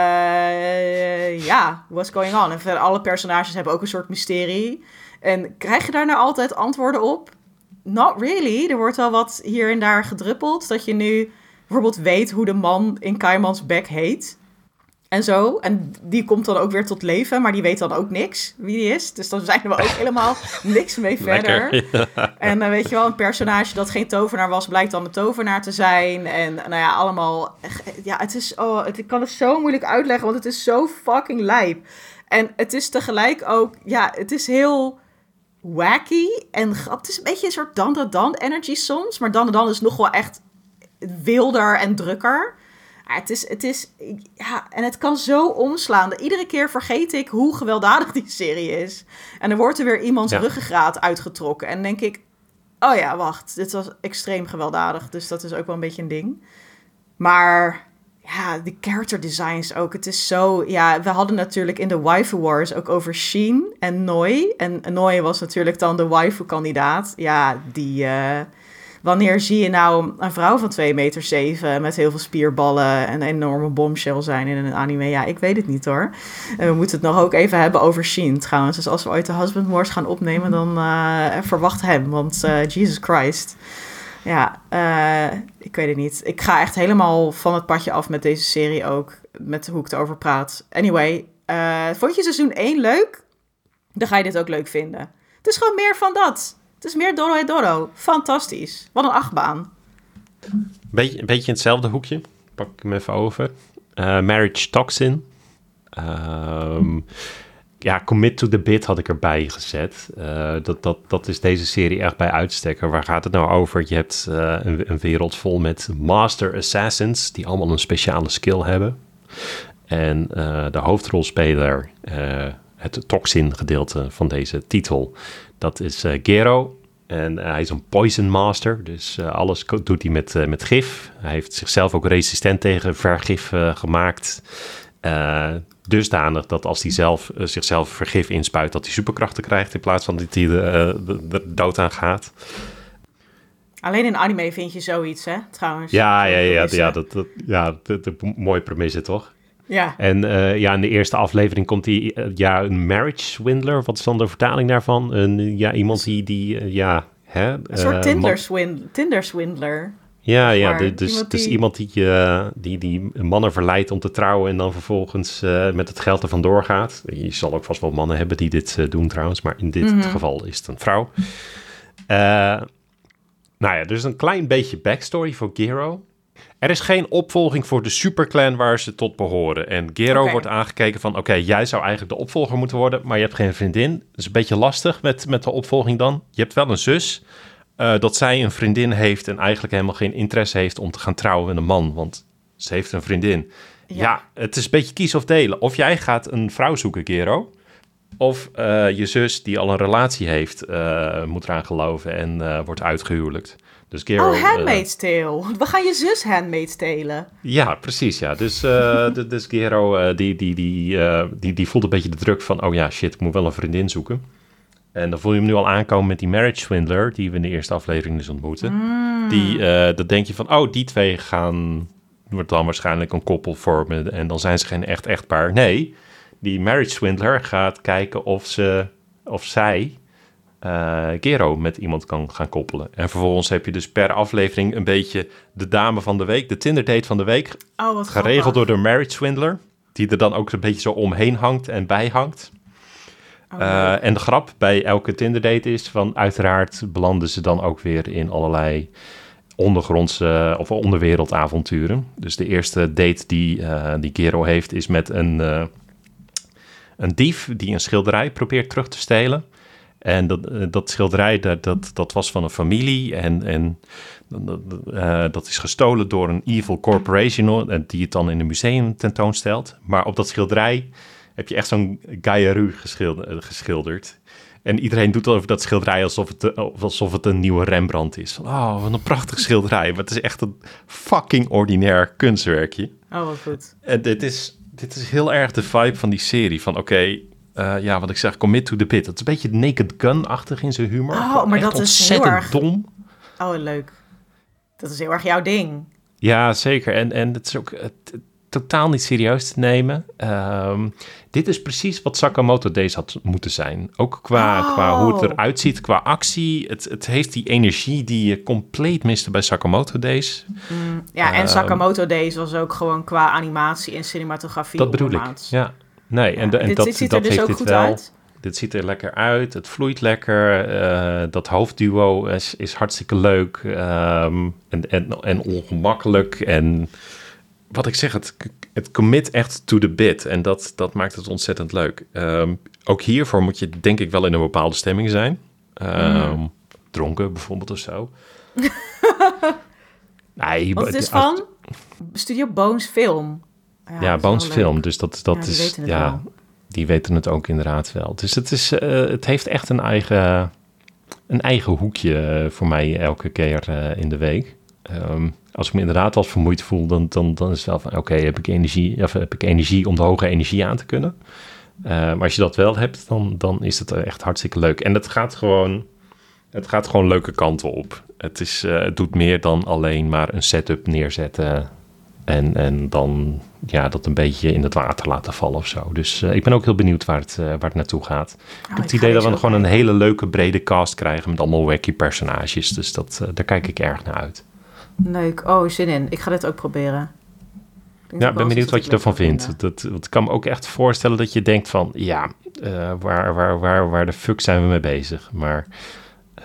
uh, ja, what's going on? En verder, alle personages hebben ook een soort mysterie. En krijg je daar nou altijd antwoorden op? Not really. Er wordt wel wat hier en daar gedruppeld. Dat je nu bijvoorbeeld weet hoe de man in Kaimans bek heet. En zo. En die komt dan ook weer tot leven. Maar die weet dan ook niks wie die is. Dus dan zijn we ook helemaal niks mee verder. Ja. En dan uh, weet je wel, een personage dat geen tovenaar was, blijkt dan een tovenaar te zijn. En nou ja, allemaal... Ja, het is... Oh, het, ik kan het zo moeilijk uitleggen, want het is zo fucking lijp. En het is tegelijk ook... Ja, het is heel wacky. En het is een beetje een soort dan dan dan energy soms. Maar dan dan dan is nog wel echt wilder en drukker. Ja, het is, het is, ja, en het kan zo omslaan. Iedere keer vergeet ik hoe gewelddadig die serie is. En dan wordt er weer iemands ja. ruggengraat uitgetrokken. En dan denk ik, oh ja, wacht, dit was extreem gewelddadig. Dus dat is ook wel een beetje een ding. Maar ja, de character designs ook. Het is zo, ja, we hadden natuurlijk in de Waifu Wars ook over Sheen en Noi. En Noi was natuurlijk dan de waifu-kandidaat. Ja, die... Uh, Wanneer zie je nou een vrouw van twee meter zeven met heel veel spierballen en een enorme bombshell zijn in een anime? Ja, ik weet het niet hoor. En we moeten het nog ook even hebben over Sheen trouwens. Dus als we ooit de Husband Wars gaan opnemen, dan uh, verwacht hem. Want uh, Jesus Christ. Ja, uh, ik weet het niet. Ik ga echt helemaal van het padje af met deze serie ook. Met hoe ik erover praat. Anyway, uh, vond je seizoen één leuk? Dan ga je dit ook leuk vinden. Het is gewoon meer van dat. Het is meer Dorohedoro. Fantastisch. Wat een achtbaan. Beetje, een beetje in hetzelfde hoekje. Pak ik hem even over. Uh, Marriage Toxin. Um, ja, Commit to the Bit had ik erbij gezet. Uh, dat, dat, dat is deze serie echt bij uitstekker. Waar gaat het nou over? Je hebt uh, een, een wereld vol met Master Assassins... die allemaal een speciale skill hebben. En uh, de hoofdrolspeler... Uh, het Toxin gedeelte van deze titel... dat is uh, Gero... En uh, hij is een poison master, dus uh, alles doet hij met, uh, met gif. Hij heeft zichzelf ook resistent tegen vergif uh, gemaakt. Uh, dusdanig dat als hij zelf, uh, zichzelf vergif inspuit... dat hij superkrachten krijgt in plaats van dat hij er uh, dood aan gaat. Alleen in anime vind je zoiets, hè, trouwens. Ja, ja, ja, ja, ja, dat, dat, ja dat, dat, dat, mooie premisse, toch? Ja. En uh, ja, in de eerste aflevering komt hij... Uh, ja, een marriage swindler. Wat is dan de vertaling daarvan? Een, ja, iemand die... die uh, ja, hè, een soort uh, Tinder, man- swin- Tinder swindler. Ja, ja, Maar de- dus, iemand dus die- iemand die, uh, die, die mannen verleidt om te trouwen... en dan vervolgens uh, met het geld er vandoor gaat. Je zal ook vast wel mannen hebben die dit uh, doen trouwens... maar in dit Mhm. geval is het een vrouw. Uh, nou ja, dus een klein beetje backstory voor Gero... Er is geen opvolging voor de superclan waar ze tot behoren. En Gero Oké. wordt aangekeken van... oké, jij zou eigenlijk de opvolger moeten worden... maar je hebt geen vriendin. Dat is een beetje lastig met, met de opvolging dan. Je hebt wel een zus... Uh, dat zij een vriendin heeft... en eigenlijk helemaal geen interesse heeft... om te gaan trouwen met een man. Want ze heeft een vriendin. Ja, Ja. het is een beetje kies of delen. Of jij gaat een vrouw zoeken, Gero... of uh, je zus die al een relatie heeft... Uh, moet eraan geloven en uh, wordt uitgehuwelijkt. Dus Gero, Oh, Handmaid's Tale. We gaan je zus Handmaid's Tale. Ja, precies, ja. Dus, uh, de, dus Gero, uh, die, die, die, uh, die, die voelt een beetje de druk van... oh ja, shit, ik moet wel een vriendin zoeken. En dan voel je hem nu al aankomen met die marriage swindler... die we in de eerste aflevering dus ontmoeten. Mm. Die, uh, dan denk je van, oh, die twee gaan... wordt dan waarschijnlijk een koppel vormen... en dan zijn ze geen echt echtpaar. Nee, die marriage swindler gaat kijken of, ze, of zij... Uh, Gero met iemand kan gaan koppelen. En vervolgens heb je dus per aflevering een beetje de dame van de week, de Tinder date van de week, Oh, wat geregeld grappig. door de marriage swindler, die er dan ook een beetje zo omheen hangt en bij hangt. Oh, Uh, en de grap bij elke Tinder date is van uiteraard belanden ze dan ook weer in allerlei ondergrondse of onderwereldavonturen. Dus de eerste date die, uh, die Gero heeft is met een, uh, een dief die een schilderij probeert terug te stelen. En dat, uh, dat schilderij, dat, dat, dat was van een familie en, en uh, dat is gestolen door een evil corporation en die het dan in een museum tentoonstelt. Maar op dat schilderij heb je echt zo'n Gaiaru geschilderd, geschilderd. En iedereen doet over dat schilderij alsof het, alsof het een nieuwe Rembrandt is. Oh, wat een prachtig schilderij. Maar het is echt een fucking ordinair kunstwerkje. Oh, wat goed. En dit is, dit is heel erg de vibe van die serie. Van oké, okay, uh, ja, wat ik zeg, commit to the bit. Het is een beetje Naked Gun-achtig in zijn humor. Oh, maar echt dat is heel ontzettend erg... dom. Oh, leuk. Dat is heel erg jouw ding. Ja, zeker. En, en het is ook het, het, totaal niet serieus te nemen. Um, dit is precies wat Sakamoto Days had moeten zijn. Ook qua, oh. qua hoe het eruit ziet, qua actie. Het, het heeft die energie die je compleet miste bij Sakamoto Days. Mm, ja, en Um, Sakamoto Days was ook gewoon qua animatie en cinematografie Dat bedoel ik, ondermaats. ja. Nee, Ja, en, de, en dit, dat, dit ziet dat er dus heeft ook dit goed wel. uit. Dit ziet er lekker uit, het vloeit lekker. Uh, dat hoofdduo is, is hartstikke leuk um, en, en, en ongemakkelijk. En wat ik zeg, het, het commit echt to the bit. En dat, dat maakt het ontzettend leuk. Um, ook hiervoor moet je denk ik wel in een bepaalde stemming zijn. Um, mm. Dronken bijvoorbeeld of zo. Nee, Want het is van Studio Bones Film. Ja, ja Bones Film. Dus dat, dat ja, die is... weten het ja, wel. Die weten het ook inderdaad wel. Dus het, is, uh, het heeft echt een eigen, een eigen hoekje uh, voor mij elke keer uh, in de week. Um, als ik me inderdaad wat vermoeid voel, dan, dan, dan is het wel van... oké, okay, heb ik energie, of heb ik energie om de hoge energie aan te kunnen? Uh, maar als je dat wel hebt, dan, dan is het echt hartstikke leuk. En het gaat gewoon, het gaat gewoon leuke kanten op. Het, is, uh, het doet meer dan alleen maar een setup neerzetten... En, en dan ja, dat een beetje in het water laten vallen of zo. Dus uh, ik ben ook heel benieuwd waar het, uh, waar het naartoe gaat. Oh, ik heb het idee dat we gewoon een hele leuke brede cast krijgen... met allemaal wacky personages. Dus dat, uh, daar kijk ik erg naar uit. Leuk. Oh, zin in. Ik ga dit ook proberen. Ik ja, ben benieuwd wat je ervan vindt. Dat, dat ik kan me ook echt voorstellen dat je denkt van... ja, uh, waar, waar, waar, waar de fuck zijn we mee bezig? Maar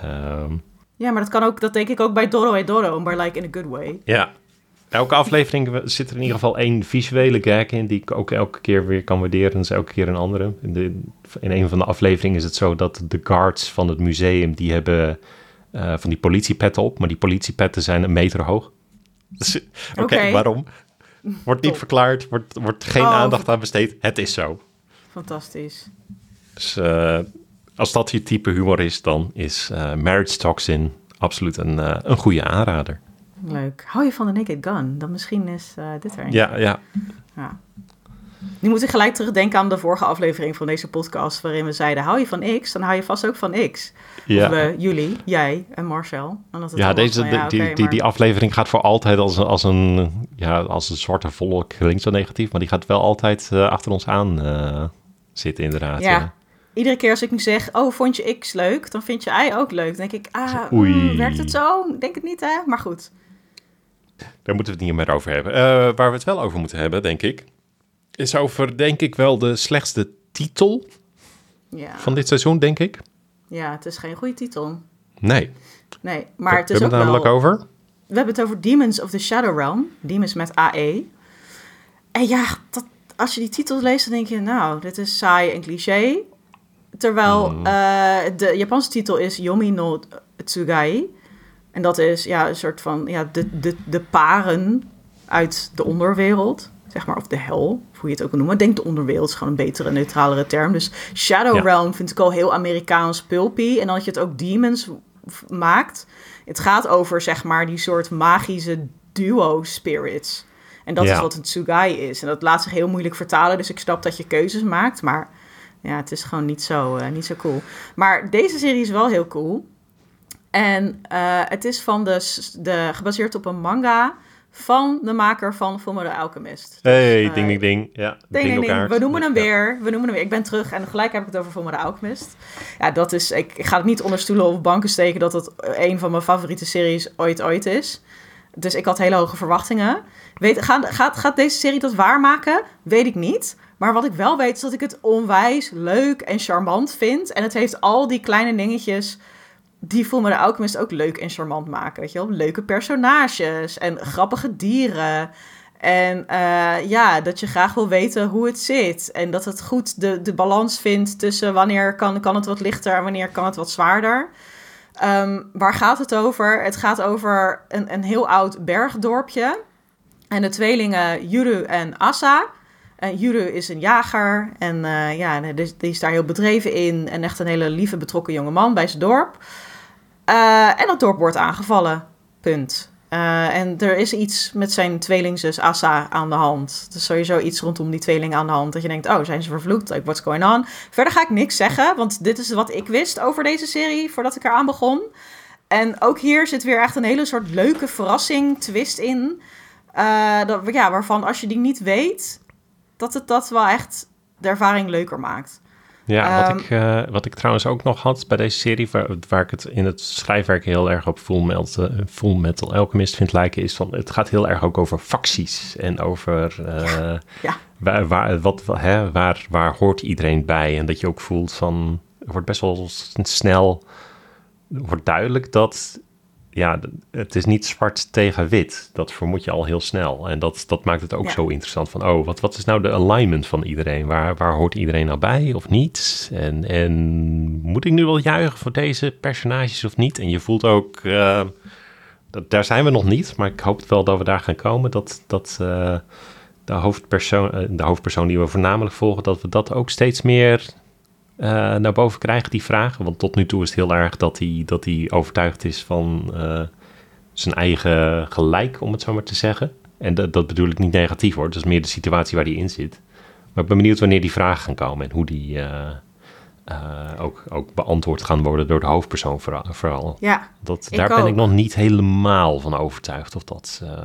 Um, ja, maar dat kan ook, dat denk ik ook bij Doro e Doro, maar like in a good way. Ja, elke aflevering zit er in ieder geval één visuele gag in die ik ook elke keer weer kan waarderen. Dat is elke keer een andere. In, de, in een van de afleveringen is het zo dat de guards van het museum, die hebben uh, van die politiepetten op, maar die politiepetten zijn een meter hoog. Dus, Oké, okay, okay. Waarom? Wordt niet verklaard, wordt, wordt geen oh, aandacht aan besteed. Het is zo. Fantastisch. Dus uh, als dat je type humor is, dan is uh, Marriage Toxin absoluut een, uh, een goede aanrader. Leuk. Hou je van de Naked Gun? Dan misschien is uh, dit er een. Ja, ja. ja. Nu moet ik gelijk terugdenken aan de vorige aflevering van deze podcast, waarin we zeiden, hou je van X, dan hou je vast ook van X. Ja. Of we, jullie, jij en Marcel. En dat het ja, deze, van, ja, die, okay, die, maar... die aflevering gaat voor altijd als, als, een, ja, als een zwarte volk, klinkt zo negatief, maar die gaat wel altijd uh, achter ons aan uh, zitten inderdaad. Ja. ja. Iedere keer als ik nu zeg, oh, vond je X leuk, dan vind je Y ook leuk. Dan denk ik, ah, mm, werkt het zo? Ik denk het niet, hè? Maar goed. Daar moeten we het niet meer over hebben. Uh, waar we het wel over moeten hebben, denk ik, is over, denk ik, wel de slechtste titel ja. van dit seizoen, denk ik. Ja, het is geen goede titel. Nee. Nee, maar het is we ook wel... We hebben het namelijk over... We hebben het over Demons of the Shadow Realm. Demons met A E. En ja, dat, als je die titels leest, dan denk je, nou, dit is saai en cliché. Terwijl mm. uh, de Japanse titel is Yomi no Tsugai. En dat is ja, een soort van ja, de, de, de paren uit de onderwereld. Zeg maar, of de hel, of hoe je het ook wil noemen. Ik denk de onderwereld is gewoon een betere, neutralere term. Dus Shadow ja. Realm vind ik al heel Amerikaans pulpy. En dan dat je het ook demons f- maakt. Het gaat over, zeg maar, die soort magische duo-spirits. En dat ja. is wat een Tsugai is. En dat laat zich heel moeilijk vertalen. Dus ik snap dat je keuzes maakt. Maar ja, het is gewoon niet zo, uh, niet zo cool. Maar deze serie is wel heel cool. En uh, het is van de, de, gebaseerd op een manga van de maker van Fullmetal Alchemist. Hey, dus, uh, ding, ding, ding. Ja, ding, ding, ding. We noemen hem ja. weer. We noemen hem weer. Ik ben terug en gelijk heb ik het over Fullmetal Alchemist. Ja, dat is... Ik, ik ga het niet onder stoelen of banken steken dat het een van mijn favoriete series ooit ooit is. Dus ik had hele hoge verwachtingen. Weet, gaat, gaat, gaat deze serie dat waarmaken? Weet ik niet. Maar wat ik wel weet is dat ik het onwijs leuk en charmant vind. En het heeft al die kleine dingetjes die Fullmetal Alchemist ook leuk en charmant maken. Weet je wel? Leuke personages en grappige dieren. En uh, ja, dat je graag wil weten hoe het zit. En dat het goed de, de balans vindt tussen wanneer kan, kan het wat lichter en wanneer kan het wat zwaarder. Um, waar gaat het over? Het gaat over een, een heel oud bergdorpje. En de tweelingen Yuru en Asa. Uh, Yuru is een jager en uh, ja, die, die is daar heel bedreven in. En echt een hele lieve, betrokken jonge man bij zijn dorp. Uh, en dat dorp wordt aangevallen. Punt. Uh, en er is iets met zijn tweelingzus Asa aan de hand. Er is sowieso iets rondom die tweeling aan de hand. Dat je denkt, oh, zijn ze vervloekt? Like, what's going on? Verder ga ik niks zeggen, want dit is wat ik wist over deze serie voordat ik eraan begon. En ook hier zit weer echt een hele soort leuke verrassing, twist in. Uh, dat, ja, waarvan als je die niet weet, dat het dat wel echt de ervaring leuker maakt. Ja, wat, um, ik, uh, wat ik trouwens ook nog had bij deze serie, waar, waar ik het in het schrijfwerk heel erg op Fullmetal, uh, Fullmetal Alchemist vind lijken, is van, het gaat heel erg ook over facties en over uh, ja, ja. Waar, waar, wat, hè, waar, waar hoort iedereen bij. En dat je ook voelt van, het wordt best wel snel, wordt duidelijk dat, ja, het is niet zwart tegen wit. Dat vermoed je al heel snel. En dat, dat maakt het ook ja. zo interessant van, oh, wat, wat is nou de alignment van iedereen? Waar, waar hoort iedereen nou bij of niet? En, en moet ik nu wel juichen voor deze personages of niet? En je voelt ook, uh, dat, daar zijn we nog niet, maar ik hoop wel dat we daar gaan komen. Dat, dat uh, de, hoofdpersoon, de hoofdpersoon die we voornamelijk volgen, dat we dat ook steeds meer Uh, naar boven krijgen, die vragen. Want tot nu toe is het heel erg dat hij, dat hij overtuigd is van uh, zijn eigen gelijk, om het zo maar te zeggen. En dat, dat bedoel ik niet negatief hoor. Dat is meer de situatie waar hij in zit. Maar ik ben benieuwd wanneer die vragen gaan komen en hoe die uh, uh, ook, ook beantwoord gaan worden door de hoofdpersoon vooral. Ja, dat, daar ben ook. ik nog niet helemaal van overtuigd of dat... Uh...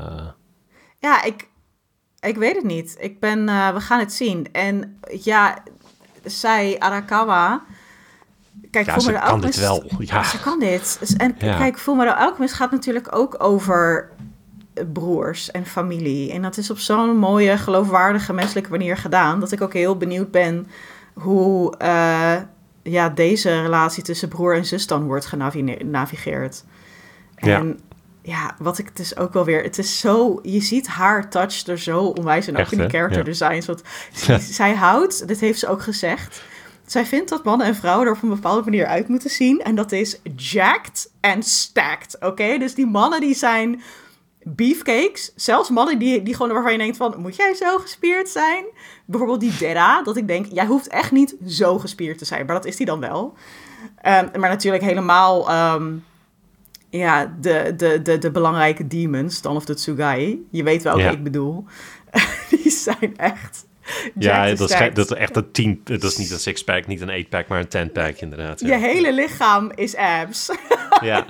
Ja, ik, ik weet het niet. Ik ben, uh, we gaan het zien. En ja... zij, Arakawa... Kijk, ja, ze kan Alchemist, dit wel. Ja. Ze kan dit. En ja. Kijk, Fullmetal Alchemist gaat natuurlijk ook over broers en familie. En dat is op zo'n mooie, geloofwaardige, menselijke manier gedaan, dat ik ook heel benieuwd ben hoe uh, ja, deze relatie tussen broer en zus dan wordt genavigeerd. En Ja. ja, wat ik dus ook wel weer... Het is zo... Je ziet haar touch er zo onwijs in. Ook Echt, in die hè? character Ja. designs. Want zij, zij houdt... Dit heeft ze ook gezegd. Zij vindt dat mannen en vrouwen er op een bepaalde manier uit moeten zien. En dat is jacked en stacked. Oké? Dus die mannen die zijn beefcakes. Zelfs mannen die, die gewoon waarvan je denkt van... Moet jij zo gespierd zijn? Bijvoorbeeld die Dera. Dat ik denk, jij hoeft echt niet zo gespierd te zijn. Maar dat is die dan wel. Um, maar natuurlijk helemaal... Um, ja, de, de, de, de belangrijke demons. Dan of de Tsugai. Je weet welke Ja. ik bedoel. Die zijn echt... Ja, jacked dat is, stacked. dat is echt een tien. Dat is niet een six-pack, niet een eight-pack, maar een ten-pack inderdaad. Je Ja. hele lichaam is abs. Ja.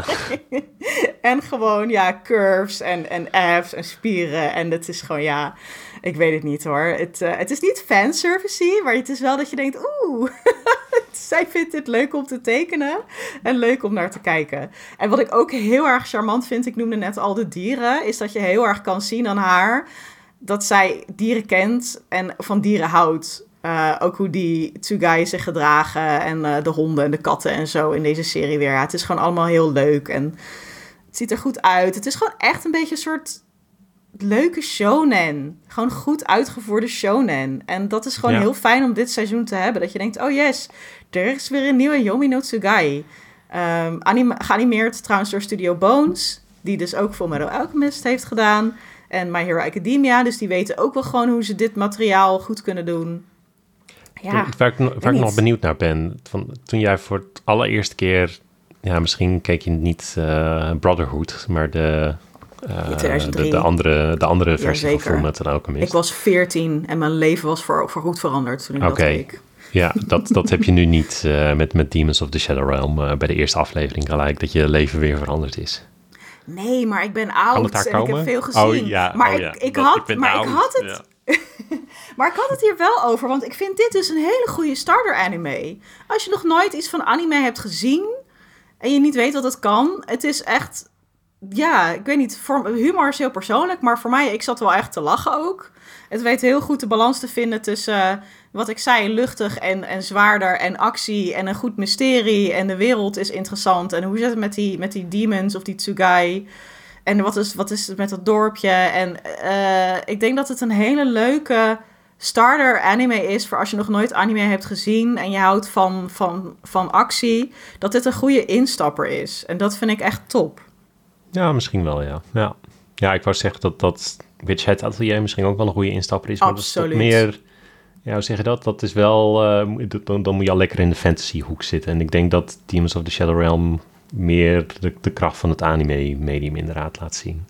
En gewoon, ja, curves en, en abs en spieren. En het is gewoon, ja, ik weet het niet hoor. Het, uh, het is niet fanservice-y, maar het is wel dat je denkt, oeh, zij vindt dit leuk om te tekenen en leuk om naar te kijken. En wat ik ook heel erg charmant vind, ik noemde net al de dieren, is dat je heel erg kan zien aan haar dat zij dieren kent en van dieren houdt. Uh, ook hoe die Tsugai zich gedragen en uh, de honden en de katten en zo in deze serie weer. Ja, het is gewoon allemaal heel leuk en het ziet er goed uit. Het is gewoon echt een beetje een soort leuke shonen. Gewoon goed uitgevoerde shonen. En dat is gewoon Ja. heel fijn om dit seizoen te hebben. Dat je denkt, oh yes, er is weer een nieuwe Yomi no Tsugai. Um, anime- geanimeerd trouwens door Studio Bones, die dus ook Fullmetal Alchemist heeft gedaan. En My Hero Academia, dus die weten ook wel gewoon hoe ze dit materiaal goed kunnen doen. Ja, Waar ik, no- waar ik niet. nog benieuwd naar ben, van, toen jij voor het allereerste keer, ja, misschien keek je niet uh, Brotherhood, maar de, uh, tweeduizend drie. de, de andere, de andere versie van zeker. Fullmetal Alchemist. ik was veertien en mijn leven was voor, voor goed veranderd toen ik Oké. dat keek. Ja, dat, dat heb je nu niet uh, met, met Demons of the Shadow Realm uh, bij de eerste aflevering gelijk, dat je leven weer veranderd is. Nee, maar ik ben Kan oud het daar en komen? ik heb veel gezien. Oh ja, maar oh, ik, ja. ik, Dat- had, ik ben maar oud. ik had het... Ja. Maar ik had het hier wel over, want ik vind dit dus een hele goede starter anime. Als je nog nooit iets van anime hebt gezien en je niet weet wat het kan, het is echt, ja, ik weet niet, voor, humor is heel persoonlijk, maar voor mij, ik zat wel echt te lachen ook. Het weet heel goed de balans te vinden tussen, uh, wat ik zei, luchtig en, en zwaarder en actie en een goed mysterie en de wereld is interessant. En hoe zit het met die, met die demons of die Tsugai? En wat is, wat is het met dat dorpje? En uh, ik denk dat het een hele leuke starter anime is voor als je nog nooit anime hebt gezien en je houdt van, van, van actie, dat dit een goede instapper is. En dat vind ik echt top. Ja, misschien wel, ja. Ja, ja ik wou zeggen dat, dat Witch Hat Atelier misschien ook wel een goede instapper is. Maar Absoluut. dat is toch meer, ja, hoe zeg je dat? Dat is wel, uh, dan, dan moet je al lekker in de fantasy hoek zitten. En ik denk dat Demons of the Shadow Realm meer de, de kracht van het anime-medium inderdaad laat zien.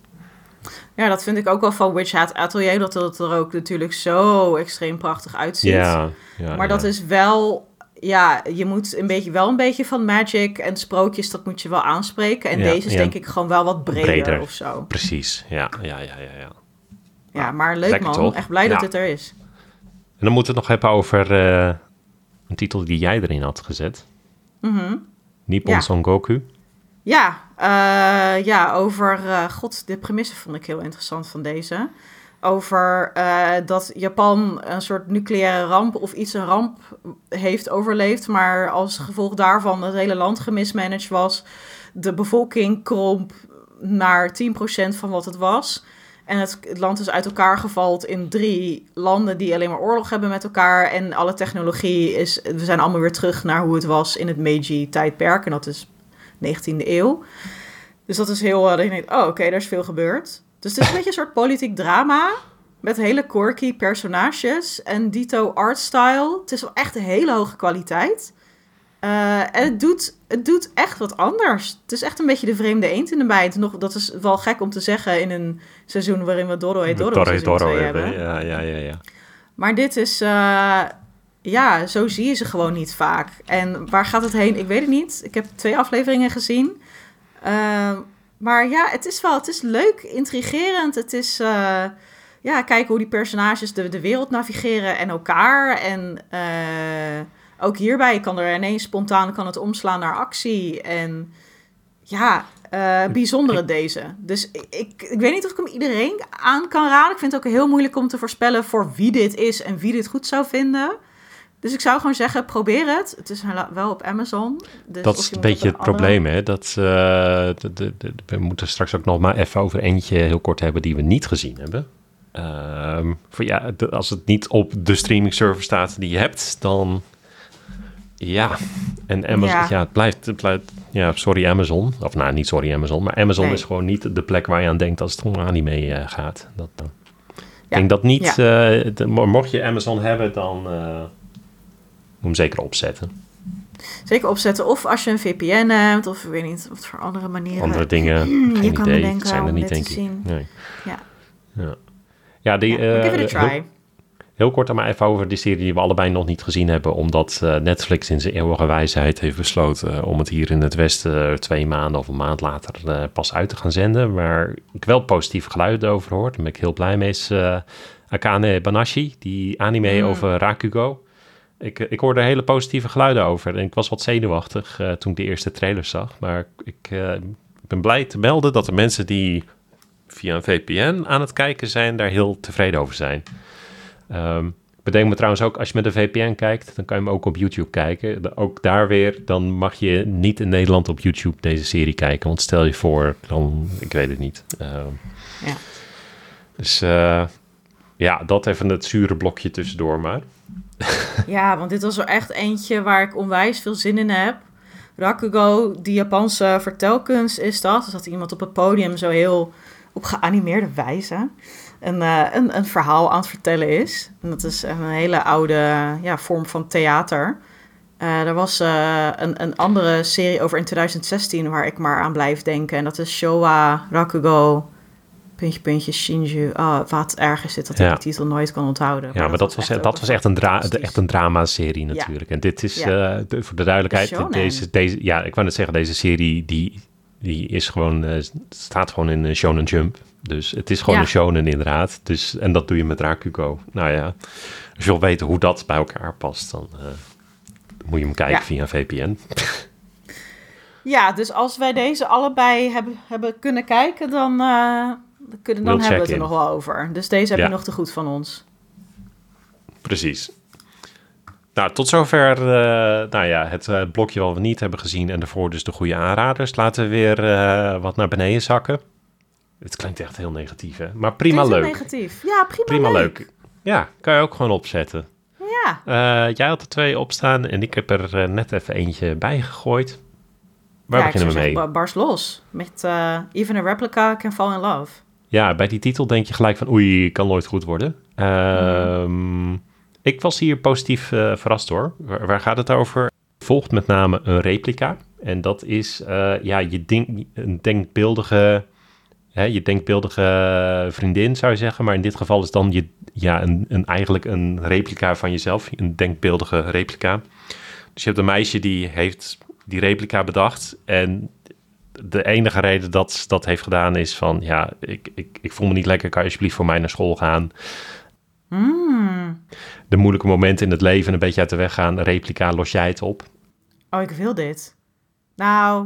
Ja, dat vind ik ook wel van Witch Hat Atelier, dat het er ook natuurlijk zo extreem prachtig uitziet. Ja, ja, maar dat ja. is wel, ja, je moet een beetje, wel een beetje van magic en sprookjes, dat moet je wel aanspreken. En Ja, deze is ja. denk ik gewoon wel wat breder, Breder. of zo. Precies, ja, ja, ja, ja, ja. Ja, maar leuk Lekker man. toch? Echt blij dat Ja. dit er is. En dan moeten we het nog hebben over uh, een titel die jij erin had gezet. Mhm. Nippon Ja. Son Goku. Ja, uh, ja, over... Uh, God, de premisse vond ik heel interessant van deze. Over uh, dat Japan een soort nucleaire ramp of iets een ramp heeft overleefd, maar als gevolg daarvan het hele land gemismanaged was. De bevolking kromp naar tien procent van wat het was. En het, het land is uit elkaar gevald in drie landen die alleen maar oorlog hebben met elkaar. En alle technologie is... We zijn allemaal weer terug naar hoe het was in het Meiji-tijdperk. En dat is negentiende eeuw. Dus dat is heel... Uh, dat je denkt, oh, oké, okay, er is veel gebeurd. Dus het is een beetje een soort politiek drama. Met hele quirky personages. En dito artstyle. Het is wel echt een hele hoge kwaliteit. Uh, en het doet, het doet echt wat anders. Het is echt een beetje de vreemde eend in de bijt. Nog, dat is wel gek om te zeggen in een seizoen waarin we Doro Doro, Doro seizoen twee hebben. hebben. Ja, ja, ja, ja. Maar dit is... Uh, ja, zo zie je ze gewoon niet vaak. En waar gaat het heen? Ik weet het niet. Ik heb twee afleveringen gezien. Uh, maar ja, het is wel... Het is leuk, intrigerend. Het is... Uh, ja, kijken hoe die personages de, de wereld navigeren en elkaar. En... Uh, ook hierbij kan er ineens spontaan kan het omslaan naar actie. En ja, uh, bijzondere deze. Dus ik, ik, ik weet niet of ik hem iedereen aan kan raden. Ik vind het ook heel moeilijk om te voorspellen voor wie dit is en wie dit goed zou vinden. Dus ik zou gewoon zeggen, probeer het. Het is wel op Amazon. Dus dat is een beetje het andere... probleem, hè. Dat, uh, de, de, de, we moeten straks ook nog maar even over eentje heel kort hebben die we niet gezien hebben. Uh, voor ja, de, als het niet op de streaming server staat die je hebt, dan... Ja, en Amazon, ja. ja, het blijft, het blijft... Ja, sorry Amazon. Of nou, niet sorry Amazon. Maar Amazon nee. is gewoon niet de plek waar je aan denkt als het om anime uh, gaat. Dat, uh, ja. Ik denk dat niet... Ja. Uh, de, mocht je Amazon hebben, dan... Uh, moet hem zeker opzetten. Zeker opzetten. Of als je een V P N hebt, of ik weet niet wat voor andere manieren. Andere dingen, mm, geen je kan idee. Denken, zijn er niet, denk ik. Nee. Ja. Ja. Ja, die, ja, uh, give it a try. Heel, heel kort dan maar even over die serie die we allebei nog niet gezien hebben. Omdat uh, Netflix in zijn eeuwige wijsheid heeft besloten uh, om het hier in het Westen uh, twee maanden of een maand later uh, pas uit te gaan zenden. Waar ik wel positieve geluiden over hoor. Daar ben ik heel blij mee. Is uh, Akane Banashi, die anime mm. over Rakugo. Ik, ik hoorde hele positieve geluiden over. En ik was wat zenuwachtig uh, toen ik de eerste trailers zag. Maar ik uh, ben blij te melden dat de mensen die via een V P N aan het kijken zijn, daar heel tevreden over zijn. Um, bedenk me trouwens ook, als je met een V P N kijkt, dan kan je hem ook op YouTube kijken. De, ook daar weer, dan mag je niet in Nederland op YouTube deze serie kijken. Want stel je voor, dan, ik weet het niet. Um, ja. Dus uh, ja, dat even het zure blokje tussendoor maar. Ja, want dit was er echt eentje waar ik onwijs veel zin in heb. Rakugo, die Japanse vertelkunst is dat. Dus dat iemand op het podium zo heel op geanimeerde wijze een, uh, een, een verhaal aan het vertellen is. En dat is een hele oude ja, vorm van theater. Uh, er was uh, een, een andere serie over in twintig zestien waar ik maar aan blijf denken. En dat is Showa Rakugo... Puntje, puntje, Shinju. Oh, wat erg is dit dat ik ja. die titel nooit kan onthouden. Ja, maar, maar dat, dat was, was, dat was echt een, dra- echt een drama-serie natuurlijk. Ja. En dit is, ja. uh, de, voor de duidelijkheid, deze, deze, ja, ik wou net zeggen, deze serie, die, die is gewoon, uh, staat gewoon in Shonen Jump. Dus het is gewoon ja. een shonen inderdaad. Dus, en dat doe je met Rakugo. Nou ja, als je wil weten hoe dat bij elkaar past, dan uh, moet je hem kijken ja. via een V P N. Ja, dus als wij deze allebei hebben, hebben kunnen kijken, dan... Uh... Kunnen, dan we'll hebben we het er in. nog wel over. Dus deze heb ja. je nog te goed van ons. Precies. Nou, tot zover uh, nou ja, het uh, blokje wat we niet hebben gezien... en daarvoor dus de goede aanraders. Laten we weer uh, wat naar beneden zakken. Het klinkt echt heel negatief, hè? Maar prima leuk. Heel negatief. Ja, prima, prima leuk. leuk. Ja, kan je ook gewoon opzetten. Ja. Uh, jij had er twee opstaan en ik heb er uh, net even eentje bij gegooid. Waar ja, beginnen we mee? Zeggen, bars los. Met uh, Even a Replica Can Fall in Love. Ja, bij die titel denk je gelijk van oei, kan nooit goed worden. Uh, mm. Ik was hier positief uh, verrast hoor. Waar, waar gaat het over? Volgt met name een replica. En dat is uh, ja, je denk, een denkbeeldige, hè, je denkbeeldige vriendin zou je zeggen. Maar in dit geval is dan je, ja, een, een, eigenlijk een replica van jezelf. Een denkbeeldige replica. Dus je hebt een meisje die heeft die replica bedacht. En de enige reden dat ze dat heeft gedaan is van... ja, ik, ik, ik voel me niet lekker, kan je alsjeblieft voor mij naar school gaan? Mm. De moeilijke momenten in het leven een beetje uit de weg gaan. Replica, los jij het op? Oh, ik wil dit. Nou...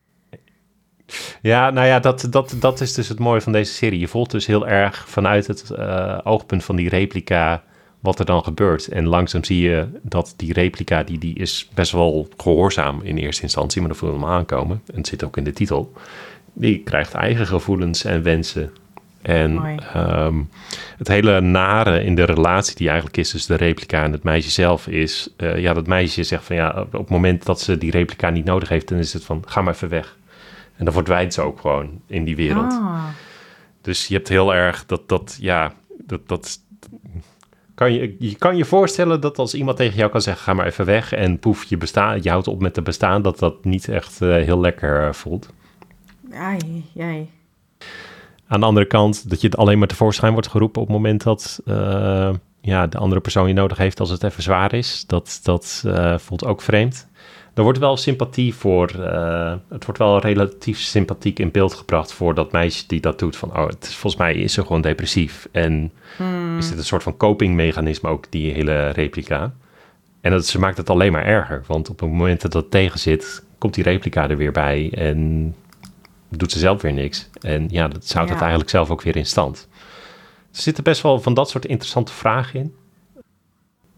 Ja, nou ja, dat, dat, dat is dus het mooie van deze serie. Je volgt dus heel erg vanuit het uh, oogpunt van die replica... wat er dan gebeurt. En langzaam zie je dat die replica... die, die is best wel gehoorzaam in eerste instantie... maar dat voel je hem aankomen. En het zit ook in de titel. Die krijgt eigen gevoelens en wensen. En um, het hele nare in de relatie... die eigenlijk is tussen de replica en het meisje zelf... is... Uh, ja, dat meisje zegt van... ja, op het moment dat ze die replica niet nodig heeft... dan is het van, ga maar even weg. En dan verdwijnt ze ook gewoon in die wereld. Ah. Dus je hebt heel erg dat... dat ja, dat... dat Kan je, je kan je voorstellen dat als iemand tegen jou kan zeggen... ga maar even weg en poef, je, bestaan, je houdt op met te bestaan... dat dat niet echt uh, heel lekker uh, voelt. Ai, jij. Aan de andere kant dat je het alleen maar tevoorschijn wordt geroepen... op het moment dat uh, ja, de andere persoon je nodig heeft... als het even zwaar is. Dat, dat uh, voelt ook vreemd. Er wordt wel sympathie voor... Uh, het wordt wel relatief sympathiek in beeld gebracht... voor dat meisje die dat doet. Van, oh, het is, volgens mij is ze gewoon depressief. En hmm. is dit een soort van copingmechanisme ook, die hele replica. En dat, ze maakt het alleen maar erger. Want op het moment dat dat tegen zit... komt die replica er weer bij... en doet ze zelf weer niks. En ja, dat houdt ja. het eigenlijk zelf ook weer in stand. Er zitten best wel van dat soort interessante vragen in.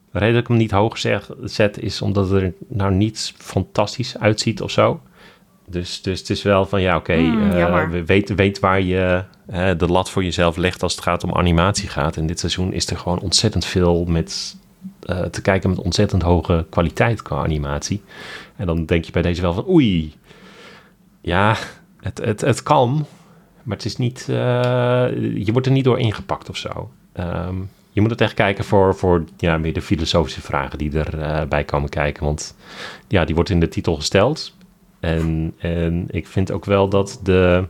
De reden dat ik hem niet hoog zeg, zet is omdat het er nou niet fantastisch uitziet of zo. Dus, dus het is wel van, ja, oké, okay, mm, uh, weet, weet waar je uh, de lat voor jezelf legt als het gaat om animatie gaat. En dit seizoen is er gewoon ontzettend veel met uh, te kijken met ontzettend hoge kwaliteit qua animatie. En dan denk je bij deze wel van, oei, ja, het, het, het kan, maar het is niet, uh, je wordt er niet door ingepakt of zo. Um, je moet het echt kijken voor, voor ja, meer de filosofische vragen die erbij uh, komen kijken. Want ja, die wordt in de titel gesteld. En, en ik vind ook wel dat de,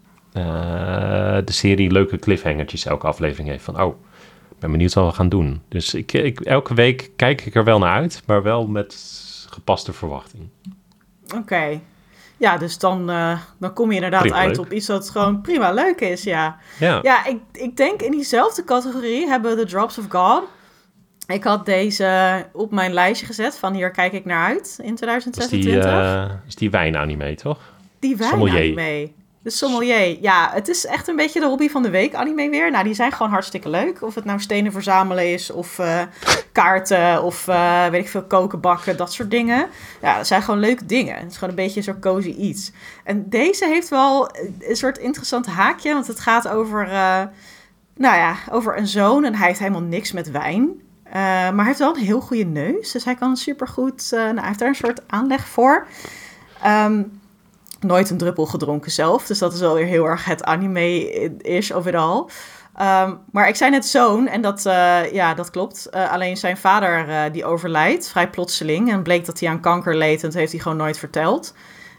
uh, de serie leuke cliffhangertjes elke aflevering heeft. Van, oh, ik ben benieuwd wat we gaan doen. Dus ik, ik, elke week kijk ik er wel naar uit, maar wel met gepaste verwachting. Oké. Okay. Ja, dus dan, uh, dan kom je inderdaad prima uit leuk. Op iets dat gewoon prima leuk is, ja. Ja, ja ik, ik denk in diezelfde categorie hebben we The Drops of God. Ik had deze op mijn lijstje gezet van hier kijk ik naar uit in twintig zesentwintig. Is die, uh, is die wijnanime, toch? Die wijnanime. De sommelier. Ja, het is echt een beetje de hobby van de week anime weer. Nou, die zijn gewoon hartstikke leuk. Of het nou stenen verzamelen is of uh, kaarten of uh, weet ik veel, koken, bakken, dat soort dingen. Ja, dat zijn gewoon leuke dingen. Het is gewoon een beetje zo'n cozy iets. En deze heeft wel een soort interessant haakje, want het gaat over, uh, nou ja, over een zoon en hij heeft helemaal niks met wijn. Uh, maar hij heeft wel een heel goede neus. Dus hij kan supergoed... Uh, nou, hij heeft daar een soort aanleg voor. Um, nooit een druppel gedronken zelf. Dus dat is wel weer heel erg het anime-ish of it all. Um, maar ik zei net zoon. En dat, uh, ja, dat klopt. Uh, alleen zijn vader uh, die overlijdt. Vrij plotseling. En bleek dat hij aan kanker leed. En dat heeft hij gewoon nooit verteld.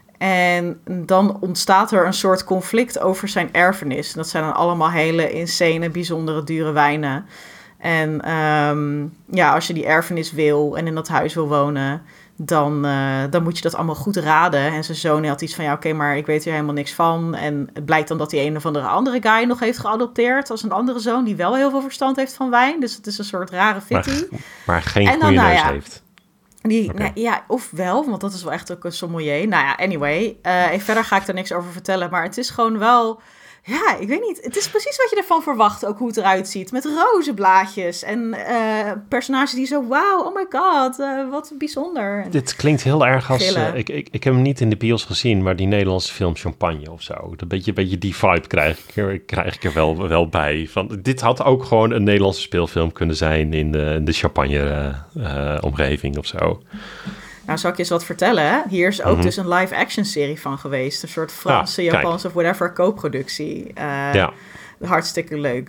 En dan ontstaat er een soort conflict over zijn erfenis. En dat zijn dan allemaal hele insane, bijzondere, dure wijnen. En um, ja, als je die erfenis wil en in dat huis wil wonen, dan, uh, dan moet je dat allemaal goed raden. En zijn zoon had iets van, ja, oké, okay, maar ik weet hier helemaal niks van. En het blijkt dan dat hij een of andere andere guy nog heeft geadopteerd als een andere zoon die wel heel veel verstand heeft van wijn. Dus het is een soort rare fitty. Maar, maar geen goede neus nou ja, heeft. Die, okay. nou, ja, of wel, want dat is wel echt ook een sommelier. Nou ja, anyway, uh, verder ga ik er niks over vertellen. Maar het is gewoon wel... Ja, ik weet niet. Het is precies wat je ervan verwacht, ook hoe het eruit ziet. Met rozenblaadjes en uh, personages die zo, wauw, oh my god, uh, wat bijzonder. Dit klinkt heel erg als, uh, ik, ik, ik heb hem niet in de bios gezien, maar die Nederlandse film Champagne of zo. Een beetje, beetje die vibe krijg ik er, krijg ik er wel, wel bij. Van, dit had ook gewoon een Nederlandse speelfilm kunnen zijn in de, de Champagne-omgeving uh, uh, of zo. Nou, zal ik je eens wat vertellen? Hier is ook mm-hmm. dus een live-action serie van geweest. Een soort Franse, ah, Japanse of whatever co-productie. Uh, ja. Hartstikke leuk.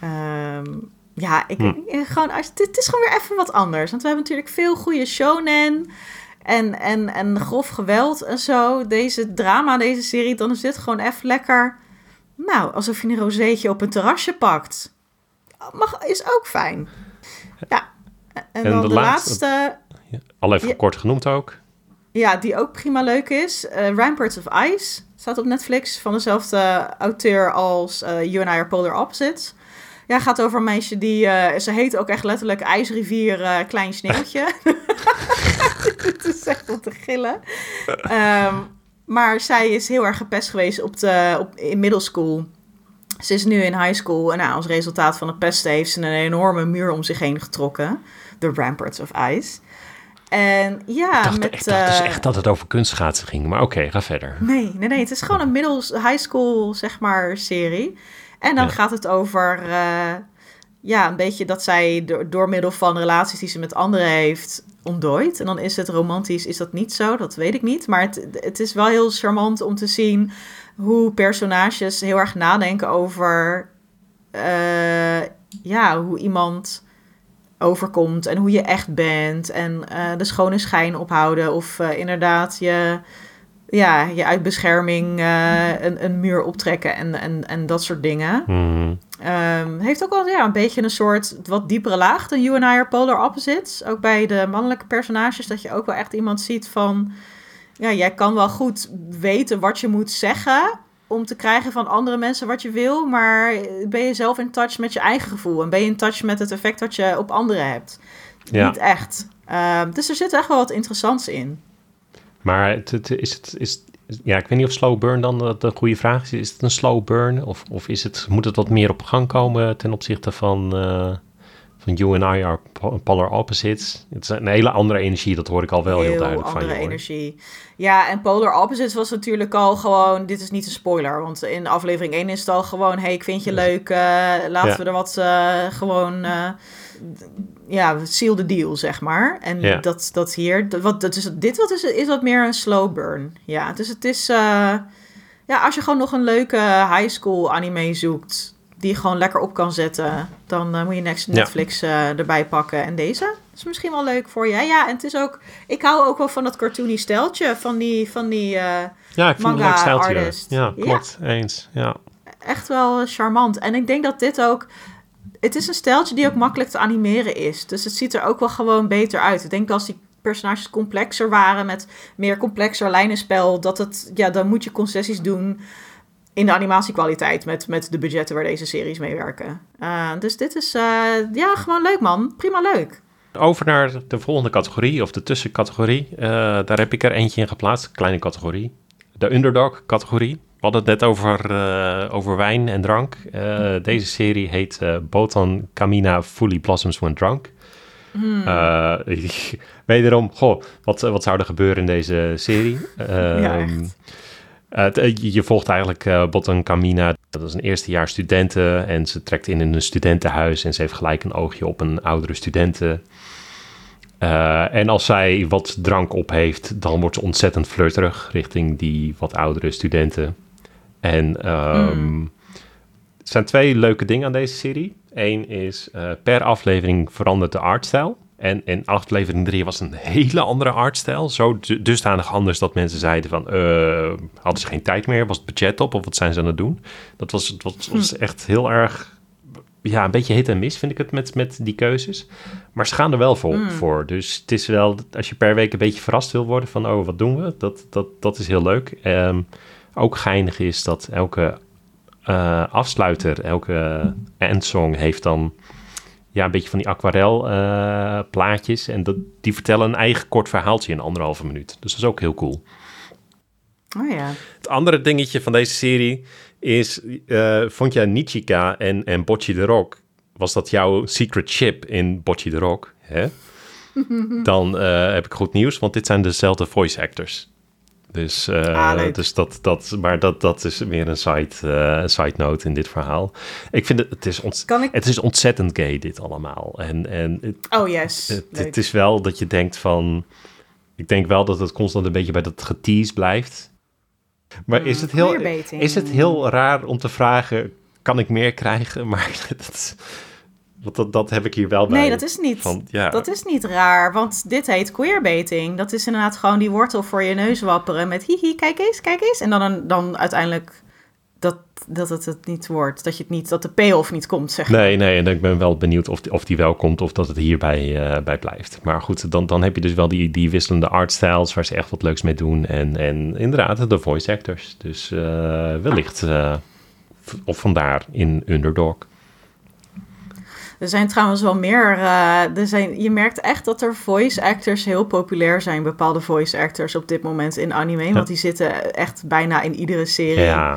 Um, ja, ik, hm. ik, gewoon, het is gewoon weer even wat anders. Want we hebben natuurlijk veel goede shonen en, en, en grof geweld en zo. Deze drama, deze serie, dan is dit gewoon even lekker... Nou, alsof je een rozeetje op een terrasje pakt. Mag, is ook fijn. Ja, en, en dan de, de laatste... laatste Al even ja, kort genoemd ook. Ja, die ook prima leuk is. Uh, Ramparts of Ice staat op Netflix. Van dezelfde auteur als uh, You and I Are Polar Opposites. Ja, gaat over een meisje die... Uh, ze heet ook echt letterlijk IJsrivier uh, Klein Sneeuwtje. Het is echt om te gillen. Um, maar zij is heel erg gepest geweest op de, op, in middle school. Ze is nu in high school. En nou, als resultaat van het pesten heeft ze een enorme muur om zich heen getrokken. De Ramparts of Ice. En ja, ik dacht, met... Ik dacht uh, dus echt dat het over kunstschaatsen ging. Maar oké, okay, ga verder. Nee, nee, nee. Het is gewoon een middels high school, zeg maar, serie. En dan ja. gaat het over... Uh, ja, een beetje dat zij door, door middel van relaties die ze met anderen heeft ontdooit. En dan is het romantisch, is dat niet zo? Dat weet ik niet. Maar het, het is wel heel charmant om te zien hoe personages heel erg nadenken over... Uh, ja, hoe iemand... overkomt en hoe je echt bent en uh, de schone schijn ophouden of uh, inderdaad je, ja, je uit bescherming uh, een, een muur optrekken en, en, en dat soort dingen. Mm. Um, heeft ook wel ja, een beetje een soort wat diepere laag dan You and I Are Polar Opposites. Ook bij de mannelijke personages dat je ook wel echt iemand ziet van... Ja, jij kan wel goed weten wat je moet zeggen... om te krijgen van andere mensen wat je wil... maar ben je zelf in touch met je eigen gevoel... en ben je in touch met het effect dat je op anderen hebt. Ja. Niet echt. Uh, dus er zit echt wel wat interessants in. Maar het, het, is het... Is, ja, ik weet niet of slow burn dan de, de goede vraag is. Is het een slow burn? Of, of is het, moet het wat meer op gang komen... ten opzichte van, uh, van You and I are polar opposites. Het is een hele andere energie, dat hoor ik al wel heel, heel duidelijk van je. Heel andere energie. Ja, en Polar Opposites was natuurlijk al gewoon... Dit is niet een spoiler, want in aflevering één is het al gewoon... Hey, ik vind je leuk, uh, laten ja. we er wat uh, gewoon... Uh, ja, seal the deal, zeg maar. En ja. dat, dat hier... Dat, wat, dat is, dit wat is, is wat meer een slow burn. Ja, dus het is... Uh, ja, als je gewoon nog een leuke high school anime zoekt... die je gewoon lekker op kan zetten... dan uh, moet je next Netflix ja. uh, erbij pakken. En deze is misschien wel leuk voor je. Ja, en het is ook... Ik hou ook wel van dat cartoony steltje... van die, van die uh, ja, ik vind manga het een leuk artist. Ja, klopt. Ja. Eens. Ja. Echt wel charmant. En ik denk dat dit ook... Het is een steltje die ook makkelijk te animeren is. Dus het ziet er ook wel gewoon beter uit. Ik denk als die personages complexer waren... met meer complexer lijnenspel... dat het... Ja, dan moet je concessies doen... in de animatiekwaliteit met, met de budgetten waar deze series mee werken. Uh, dus dit is uh, ja, gewoon leuk, man. Prima leuk. Over naar de volgende categorie, of de tussencategorie. Uh, daar heb ik er eentje in geplaatst, kleine categorie. De underdog-categorie. We hadden het net over, uh, over wijn en drank. Uh, deze serie heet uh, Botan Kamina Fully Blossoms When Drunk. Hmm. Uh, wederom, goh, wat, wat zou er gebeuren in deze serie? Uh, ja, echt. Uh, je volgt eigenlijk uh, Botan Kamina. Dat is een eerstejaars studente en ze trekt in in een studentenhuis en ze heeft gelijk een oogje op een oudere studenten. Uh, en als zij wat drank op heeft, dan wordt ze ontzettend flirterig richting die wat oudere studenten. En um, mm. er zijn twee leuke dingen aan deze serie. Eén is, uh, per aflevering verandert de artstijl. En in aflevering drie was een hele andere artstijl. Zo dusdanig anders dat mensen zeiden van... Uh, hadden ze geen tijd meer? Was het budget op? Of wat zijn ze aan het doen? Dat was, dat was, was echt heel erg... Ja, een beetje hit en miss vind ik het met, met die keuzes. Maar ze gaan er wel voor, mm. voor. Dus het is wel... Als je per week een beetje verrast wil worden van... Oh, wat doen we? Dat, dat, dat is heel leuk. Um, ook geinig is dat elke uh, afsluiter... Elke endsong heeft dan... Ja, een beetje van die aquarel uh, plaatjes. En dat, die vertellen een eigen kort verhaaltje in anderhalve minuut. Dus dat is ook heel cool. Oh ja. Het andere dingetje van deze serie is... Uh, vond jij Nichika en, en Bocchi the Rock... Was dat jouw secret ship in Bocchi the Rock? Hè? Dan uh, heb ik goed nieuws, want dit zijn dezelfde voice actors. Dus, uh, ah, dus dat, dat, maar dat, dat is weer een side, uh, side note in dit verhaal. Ik vind het, het is, ont, ik... het is ontzettend gay dit allemaal. En, en het, oh yes. Het, het is wel dat je denkt van... Ik denk wel dat het constant een beetje bij dat getease blijft. Maar mm, is, het heel, is het heel raar om te vragen... Kan ik meer krijgen? Maar dat... Want dat, dat heb ik hier wel bij. Nee, dat is niet, van, ja. dat is niet raar, want dit heet queerbaiting. Dat is inderdaad gewoon die wortel voor je neus wapperen met hihi, kijk eens, kijk eens. En dan, dan uiteindelijk dat, dat het het niet wordt, dat, je het niet, dat de payoff niet komt, zeg maar. Nee, nee, en ik ben wel benieuwd of die, of die wel komt of dat het hierbij uh, bij blijft. Maar goed, dan, dan heb je dus wel die, die wisselende artstyles waar ze echt wat leuks mee doen. En, en inderdaad, de voice actors. Dus uh, wellicht, uh, of vandaar in Underdog. Er zijn trouwens wel meer... Uh, er zijn, je merkt echt dat er voice actors heel populair zijn. Bepaalde voice actors op dit moment in anime. Ja. Want die zitten echt bijna in iedere serie ja.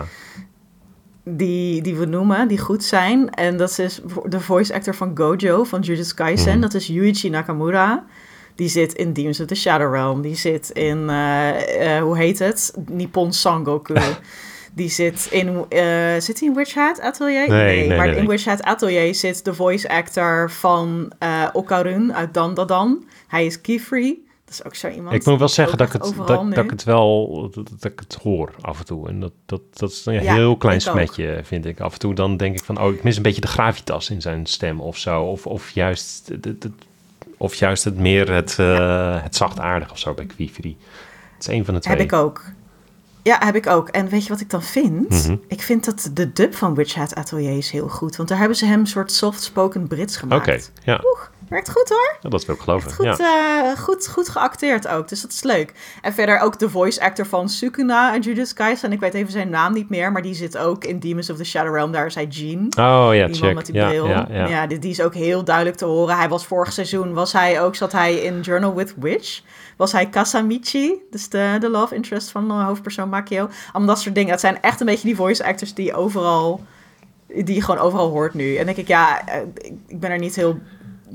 die, die we noemen. Die goed zijn. En dat is de voice actor van Gojo van Jujutsu Kaisen. Mm. Dat is Yuichi Nakamura. Die zit in Demons of the Shadow Realm. Die zit in... Uh, uh, hoe heet het? Nippon Sangoku. Die zit in... Uh, zit hij in Witch Hat Atelier? Nee, nee, nee maar nee, in nee. Witch Hat Atelier zit de voice actor van uh, Okarun uit Dan Da Dan. Hij is Kifri. Dat is ook zo iemand. Ik moet wel zeggen dat ik, het, dat, dat ik het wel... Dat, dat ik het hoor af en toe. En dat, dat, dat is een ja, heel klein smetje, ook. Vind ik. Af en toe dan denk ik van... Oh, ik mis een beetje de gravitas in zijn stem of zo. Of, of, juist, het, het, of juist het meer het, uh, het zachtaardig of zo bij Kifri. Het is een van de twee. Heb ik ook. Ja, heb ik ook. En weet je wat ik dan vind? Mm-hmm. Ik vind dat de dub van Witch Hat Atelier is heel goed. Want daar hebben ze hem een soort soft-spoken Brits gemaakt. Oké, okay, ja. Oeh, werkt goed hoor. Ja, dat wil ik geloven. Goed, ja. uh, goed, goed geacteerd ook, dus dat is leuk. En verder ook de voice actor van Sukuna en Jujutsu Kaisen. En ik weet even zijn naam niet meer, maar die zit ook in Demons of the Shadow Realm. Daar is hij Jean. Oh ja, die check. man met die ja, bril. Ja, ja. ja die, die is ook heel duidelijk te horen. Hij was vorig seizoen, was hij ook, zat hij in Journal with Witch. Was hij Kasamichi, dus de, de love interest van de hoofdpersoon Makio. Allemaal dat soort dingen. Het zijn echt een beetje die voice actors die overal, die je gewoon overal hoort nu. En denk ik, ja, ik ben er niet heel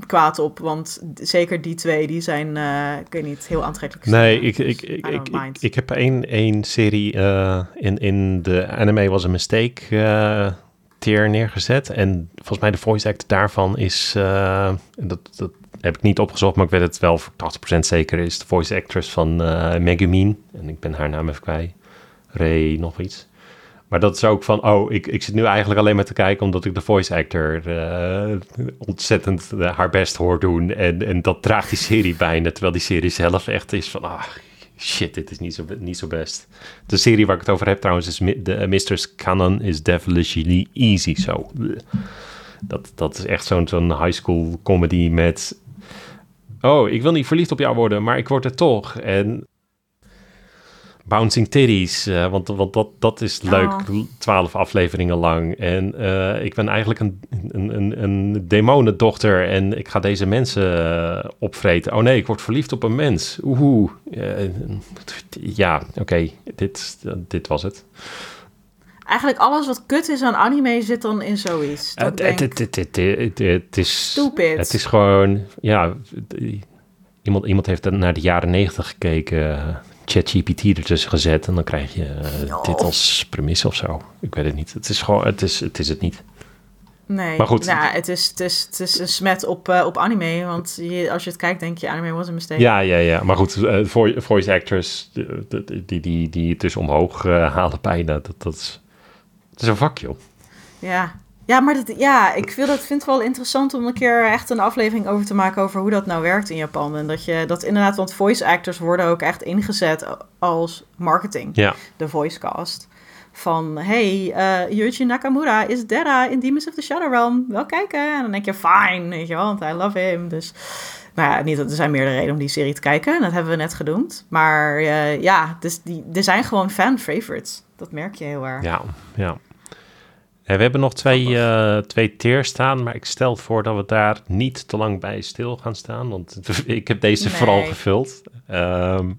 kwaad op. Want zeker die twee, die zijn, uh, ik weet niet, heel aantrekkelijk. Nee, ik, ik, ik, ik, ik, ik heb één, één serie uh, in, in de anime was een mistake uh, tier neergezet. En volgens mij de voice actor daarvan is, uh, dat, dat heb ik niet opgezocht, maar ik weet het wel voor tachtig procent zeker, is de voice actress van uh, Megumin. En ik ben haar naam even kwijt. Ray nog iets. Maar dat is ook van, oh, ik, ik zit nu eigenlijk alleen maar te kijken omdat ik de voice actor uh, ontzettend uh, haar best hoor doen. En, en dat draagt die serie bijna, terwijl die serie zelf echt is van, ah, shit, dit is niet zo, niet zo best. De serie waar ik het over heb trouwens is de uh, mistress Canon is devilishly easy. Zo. Dat, dat is echt zo'n, zo'n high school comedy met, oh, ik wil niet verliefd op jou worden, maar ik word het toch. En bouncing titties, uh, want, want dat, dat is leuk, twaalf oh. afleveringen lang. En uh, ik ben eigenlijk een, een, een, een demonendochter en ik ga deze mensen uh, opvreten. Oh nee, ik word verliefd op een mens. Oeh, uh, ja, oké, okay. dit, uh, dit was het. Eigenlijk alles wat kut is aan anime zit dan in zoiets. Het uh, is stupid. Het is gewoon, ja, iemand, iemand heeft naar de jaren negentig gekeken, ChatGPT ertussen gezet en dan krijg je uh, oh. dit als premisse of zo. Ik weet het niet. Het is gewoon, het is het, is het niet. Nee, maar goed. Nou, het, is, het, is, het is een smet op, uh, op anime, want je, als je het kijkt denk je anime was een mistake. Ja, ja, ja. Maar goed, uh, voice actors die, die, die, die het dus omhoog uh, halen bijna, dat, dat is, het is een vak, joh. Ja. Ja, maar dat, ja, ik vind het, vind het wel interessant om een keer echt een aflevering over te maken over hoe dat nou werkt in Japan. En dat je dat inderdaad, want voice actors worden ook echt ingezet als marketing. Ja. De voice cast. Van, hey, uh, Yuichi Nakamura is Dera in Demons of the Shadow Realm. Wel kijken. En dan denk je, fine, weet je wel, want I love him. Dus, nou ja, niet dat er zijn meerdere redenen om die serie te kijken. Dat hebben we net genoemd. Maar uh, ja, dus die, er zijn gewoon fan favorites. Dat merk je heel erg. Ja, ja. Ja, we hebben nog twee, uh, twee tiers staan, maar ik stel voor dat we daar niet te lang bij stil gaan staan, want ik heb deze nee. vooral gevuld. Um,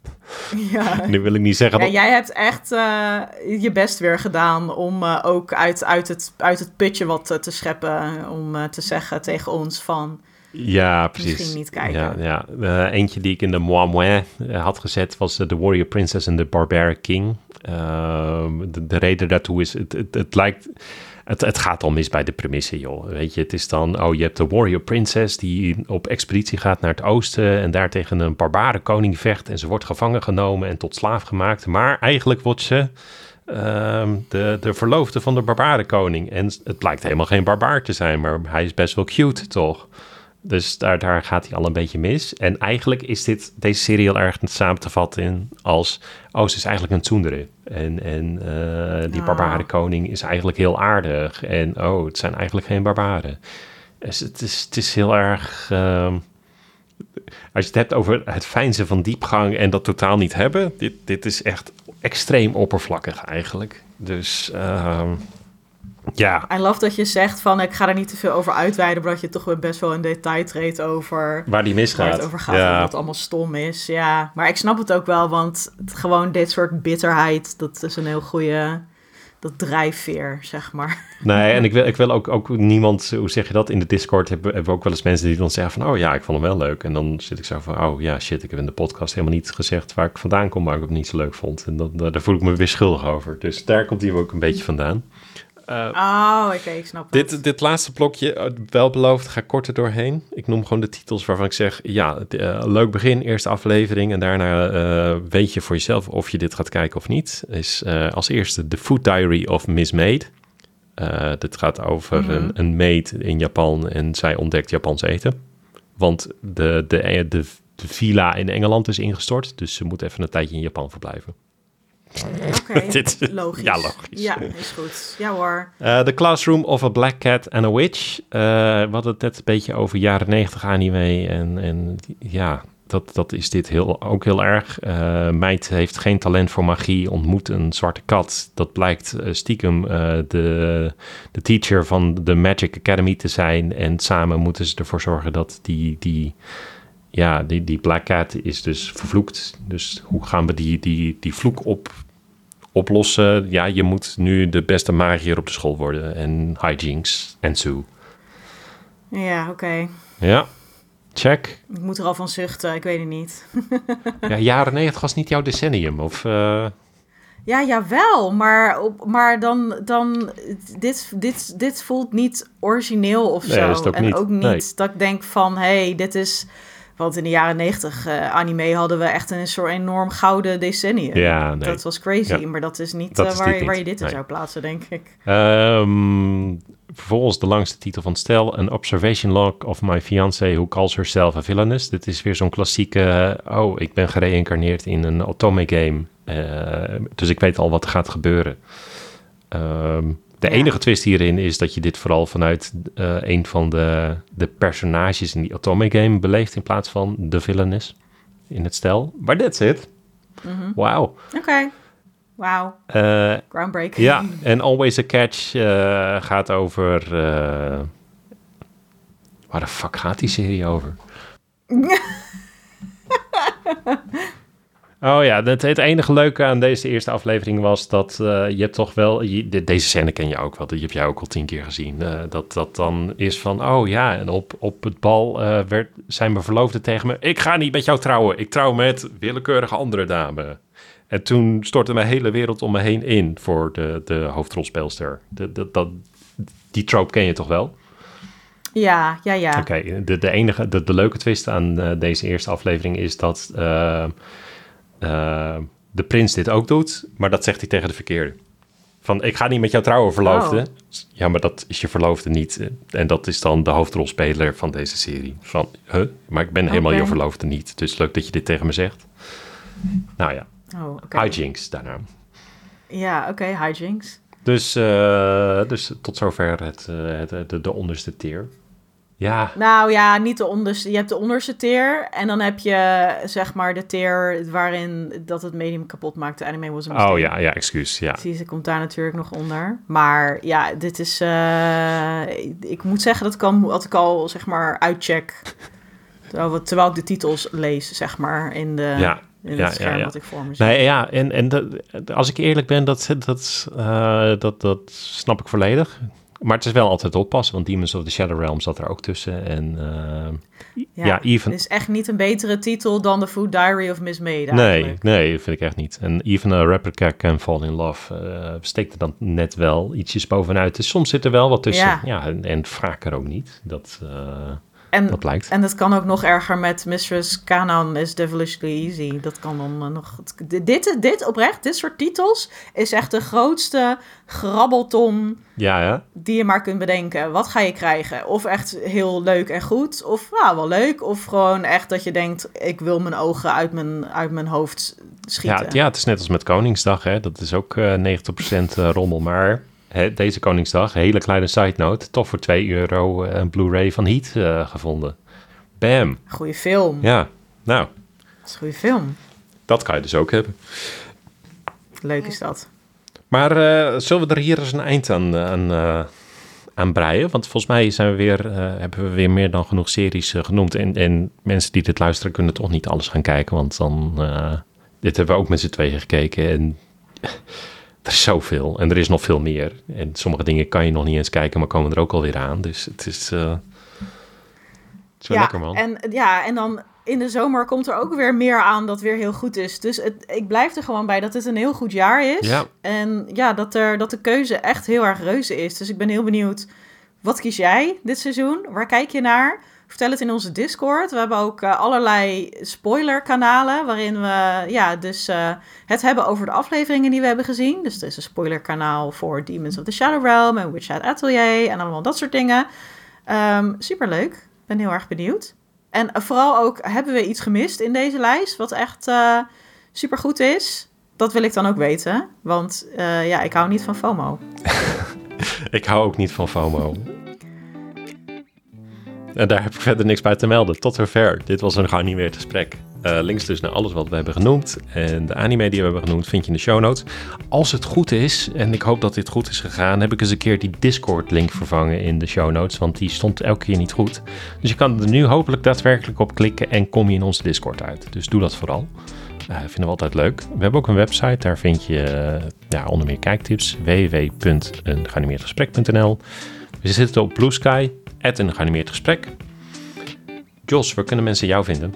ja. Nu wil ik niet zeggen... Ja, dat... Jij hebt echt uh, je best weer gedaan om uh, ook uit, uit, het, uit het putje wat uh, te scheppen, om uh, te zeggen tegen ons van... Ja, precies. Misschien niet kijken. Ja, ja. Uh, eentje die ik in de moi moi uh, had gezet was uh, The Warrior Princess en The Barbaric King. Uh, de, de reden daartoe is, het, het, het lijkt... Het, het gaat al mis bij de premisse, joh. Weet je, het is dan... Oh, je hebt de Warrior Princess die op expeditie gaat naar het oosten en daar tegen een barbare koning vecht en ze wordt gevangen genomen en tot slaaf gemaakt. Maar eigenlijk wordt ze uh, de, de verloofde van de barbare koning. En het blijkt helemaal geen barbaar te zijn, maar hij is best wel cute, toch? Dus daar, daar gaat hij al een beetje mis. En eigenlijk is dit, deze serie heel erg samen te vatten in als... Oh, ze is eigenlijk een tsundere. En, en uh, die oh. barbare koning is eigenlijk heel aardig. En oh, het zijn eigenlijk geen barbaren. Dus het is, het is heel erg... Uh, als je het hebt over het veinzen van diepgang en dat totaal niet hebben... Dit, dit is echt extreem oppervlakkig eigenlijk. Dus... Uh, Ja. I love dat je zegt van ik ga er niet te veel over uitweiden, maar dat je toch weer best wel in detail treedt over waar die misgaat. Waar het over gaat, ja. en dat het allemaal stom is. Ja, maar ik snap het ook wel, want het, gewoon dit soort bitterheid, dat is een heel goede, dat drijfveer, zeg maar. Nee, en ik wil, ik wil ook, ook niemand, hoe zeg je dat, in de Discord hebben, hebben we ook wel eens mensen die dan zeggen van, oh ja, ik vond hem wel leuk. En dan zit ik zo van, oh ja, shit, ik heb in de podcast helemaal niet gezegd waar ik vandaan kom, maar ik het niet zo leuk vond. En dat, daar voel ik me weer schuldig over. Dus daar komt hij ook een beetje vandaan. Uh, oh, oké, okay, ik snap het. Dit, dit laatste blokje, wel beloofd, ga korter doorheen. Ik noem gewoon de titels waarvan ik zeg... ja, uh, leuk begin, eerste aflevering... en daarna uh, weet je voor jezelf of je dit gaat kijken of niet. Is uh, als eerste The Food Diary of Miss Maid. Uh, dit gaat over mm-hmm. een, een maid in Japan... en zij ontdekt Japans eten. Want de, de, de, de villa in Engeland is ingestort... dus ze moet even een tijdje in Japan verblijven. Oké, okay, logisch. Ja, logisch. Ja, is goed. Ja hoor. Uh, The Classroom of a Black Cat and a Witch. Uh, we hadden het net een beetje over jaren negentig anime. En, en ja, dat, dat is dit heel, ook heel erg. Uh, meid heeft geen talent voor magie, ontmoet een zwarte kat. Dat blijkt uh, stiekem uh, de, de teacher van de Magic Academy te zijn. En samen moeten ze ervoor zorgen dat die... die Ja, die, die Black Cat is dus vervloekt. Dus hoe gaan we die, die, die vloek op, oplossen? Ja, je moet nu de beste magier op de school worden. En hijinks en zo. Ja, oké. Okay. Ja. check. Ik moet er al van zuchten, ik weet het niet. Ja, jaren negentig was niet jouw decennium, of... Uh... Ja, jawel, maar, op, maar dan, dan dit, dit, dit voelt niet origineel of nee, zo. Dat is het ook en niet. ook niet nee. dat ik denk van, hé, hey, dit is... Want in de jaren negentig uh, anime hadden we echt een soort enorm gouden decennium. Ja, nee. Dat was crazy, ja. maar dat is niet dat uh, is waar, niet. waar je dit in nee. zou plaatsen, denk ik. Um, vervolgens de langste titel van het stel. An observation log of my fiancé who calls herself a villainess. Dit is weer zo'n klassieke... Oh, ik ben gereïncarneerd in een otome game. Uh, dus ik weet al wat er gaat gebeuren. Um, de ja. enige twist hierin is dat je dit vooral vanuit uh, een van de, de personages in die otome game beleeft... in plaats van de villainess in het stel. Maar that's it. Mm-hmm. Wauw. Oké. Okay. Wauw. Uh, Groundbreaking. Ja, en Always a Catch uh, gaat over... Uh, waar de fuck gaat die serie over? Oh ja, het, het enige leuke aan deze eerste aflevering was dat uh, je hebt toch wel... Je, de, deze scène ken je ook wel, die heb jij ook al tien keer gezien. Uh, dat dat dan is van, oh ja, en op, op het bal uh, werd, zijn mijn verloofde tegen me... Ik ga niet met jou trouwen, ik trouw met willekeurige andere dame. En toen stortte mijn hele wereld om me heen in voor de, de hoofdrolspeelster. De, de, dat, die trope ken je toch wel? Ja, ja, ja. Oké, okay, de, de enige, de, de leuke twist aan uh, deze eerste aflevering is dat uh, uh, de prins dit ook doet, maar dat zegt hij tegen de verkeerde. Van, ik ga niet met jou trouwen, verloofde. Oh. Ja, maar dat is je verloofde niet. En dat is dan de hoofdrolspeler van deze serie. Van, huh? Maar ik ben helemaal okay. je verloofde niet. Dus leuk dat je dit tegen me zegt. Nou ja. Oh, okay. Hijinks daarna. Ja, oké, okay, hijinks. Dus, uh, dus tot zover het, uh, het, de, de onderste tier. Ja. Nou ja, niet de onderste. Je hebt de onderste tier en dan heb je zeg maar de tier waarin dat het medium kapot maakt. De anime was een mistake. Oh ja, ja, excuus. Ja. Ze komt daar natuurlijk nog onder. Maar ja, dit is... Uh, ik moet zeggen dat ik al, dat ik al zeg maar uitcheck. terwijl, terwijl ik de titels lees, zeg maar, in de... Ja. In ja, het scherm ja, ja. wat ik voor me zie. Nee, ja, en, en dat, als ik eerlijk ben, dat, dat, uh, dat, dat snap ik volledig. Maar het is wel altijd oppassen, want Demons of the Shadow Realm zat er ook tussen. En uh, ja, ja, even... Het is echt niet een betere titel dan The Food Diary of Miss Maid Nee, nee, vind ik echt niet. En Even a Replica Can Fall in Love uh, steekt er dan net wel ietsjes bovenuit. Dus soms zit er wel wat tussen. Ja, ja en, en vaker ook niet. Dat... Uh, En, dat lijkt. En dat kan ook nog erger met Mistress Kanan is Devilishly Easy. Dat kan dan uh, nog... Dit, dit oprecht, dit soort titels is echt de grootste grabbelton ja, ja. die je maar kunt bedenken. Wat ga je krijgen? Of echt heel leuk en goed, of nou, wel leuk. Of gewoon echt dat je denkt, ik wil mijn ogen uit mijn, uit mijn hoofd schieten. Ja, ja, het is net als met Koningsdag, hè. Dat is ook uh, negentig procent rommel, maar... He, deze Koningsdag, hele kleine side note, toch voor twee euro een Blu-ray van Heat uh, gevonden. Bam. Goeie film. Ja, nou. Dat is een goede film. Dat kan je dus ook hebben. Leuk is dat. Maar uh, zullen we er hier eens een eind aan, aan, uh, aan breien? Want volgens mij zijn we weer, uh, hebben we weer meer dan genoeg series uh, genoemd. En, en mensen die dit luisteren kunnen toch niet alles gaan kijken. Want dan, uh, dit hebben we ook met z'n tweeën gekeken en... Er is zoveel en er is nog veel meer. En sommige dingen kan je nog niet eens kijken, maar komen er ook alweer aan. Dus het is, uh, het is wel ja, lekker, man. En, ja, en dan in de zomer komt er ook weer meer aan dat weer heel goed is. Dus het, ik blijf er gewoon bij dat het een heel goed jaar is. Ja. En ja, dat, er, dat de keuze echt heel erg reuze is. Dus ik ben heel benieuwd, wat kies jij dit seizoen? Waar kijk je naar? Vertel het in onze Discord. We hebben ook uh, allerlei spoilerkanalen waarin we ja, dus, uh, het hebben over de afleveringen die we hebben gezien. Dus er is een spoilerkanaal voor Demons of the Shadow Realm en Witch Hat Atelier en allemaal dat soort dingen. Um, superleuk. Ben heel erg benieuwd. En uh, vooral ook, hebben we iets gemist in deze lijst wat echt uh, supergoed is? Dat wil ik dan ook weten, want uh, ja, ik hou niet van FOMO. Ik hou ook niet van FOMO. En daar heb ik verder niks bij te melden. Tot zover. Dit was een geanimeerd gesprek. Uh, links dus naar alles wat we hebben genoemd. En de anime die we hebben genoemd vind je in de show notes. Als het goed is, en ik hoop dat dit goed is gegaan, heb ik eens een keer die Discord-link vervangen in de show notes. Want die stond elke keer niet goed. Dus je kan er nu hopelijk daadwerkelijk op klikken en kom je in onze Discord uit. Dus doe dat vooral. Uh, vinden we altijd leuk. We hebben ook een website. Daar vind je uh, ja, onder meer kijktips. w w w punt een geanimeerd gesprek punt n l. We zitten op Blue Sky. Het een geanimeerd gesprek. Jos, waar kunnen mensen jou vinden?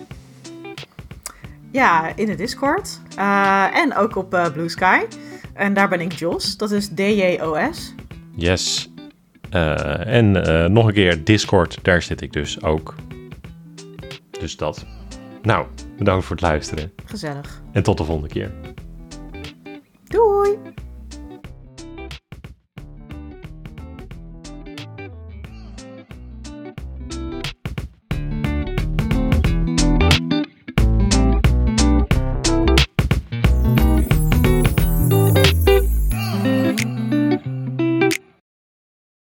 Ja, in de Discord. Uh, en ook op uh, Blue Sky. En daar ben ik Jos. Dat is D J O S. Yes. Uh, en uh, nog een keer Discord. Daar zit ik dus ook. Dus dat. Nou, bedankt voor het luisteren. Gezellig. En tot de volgende keer. Doei!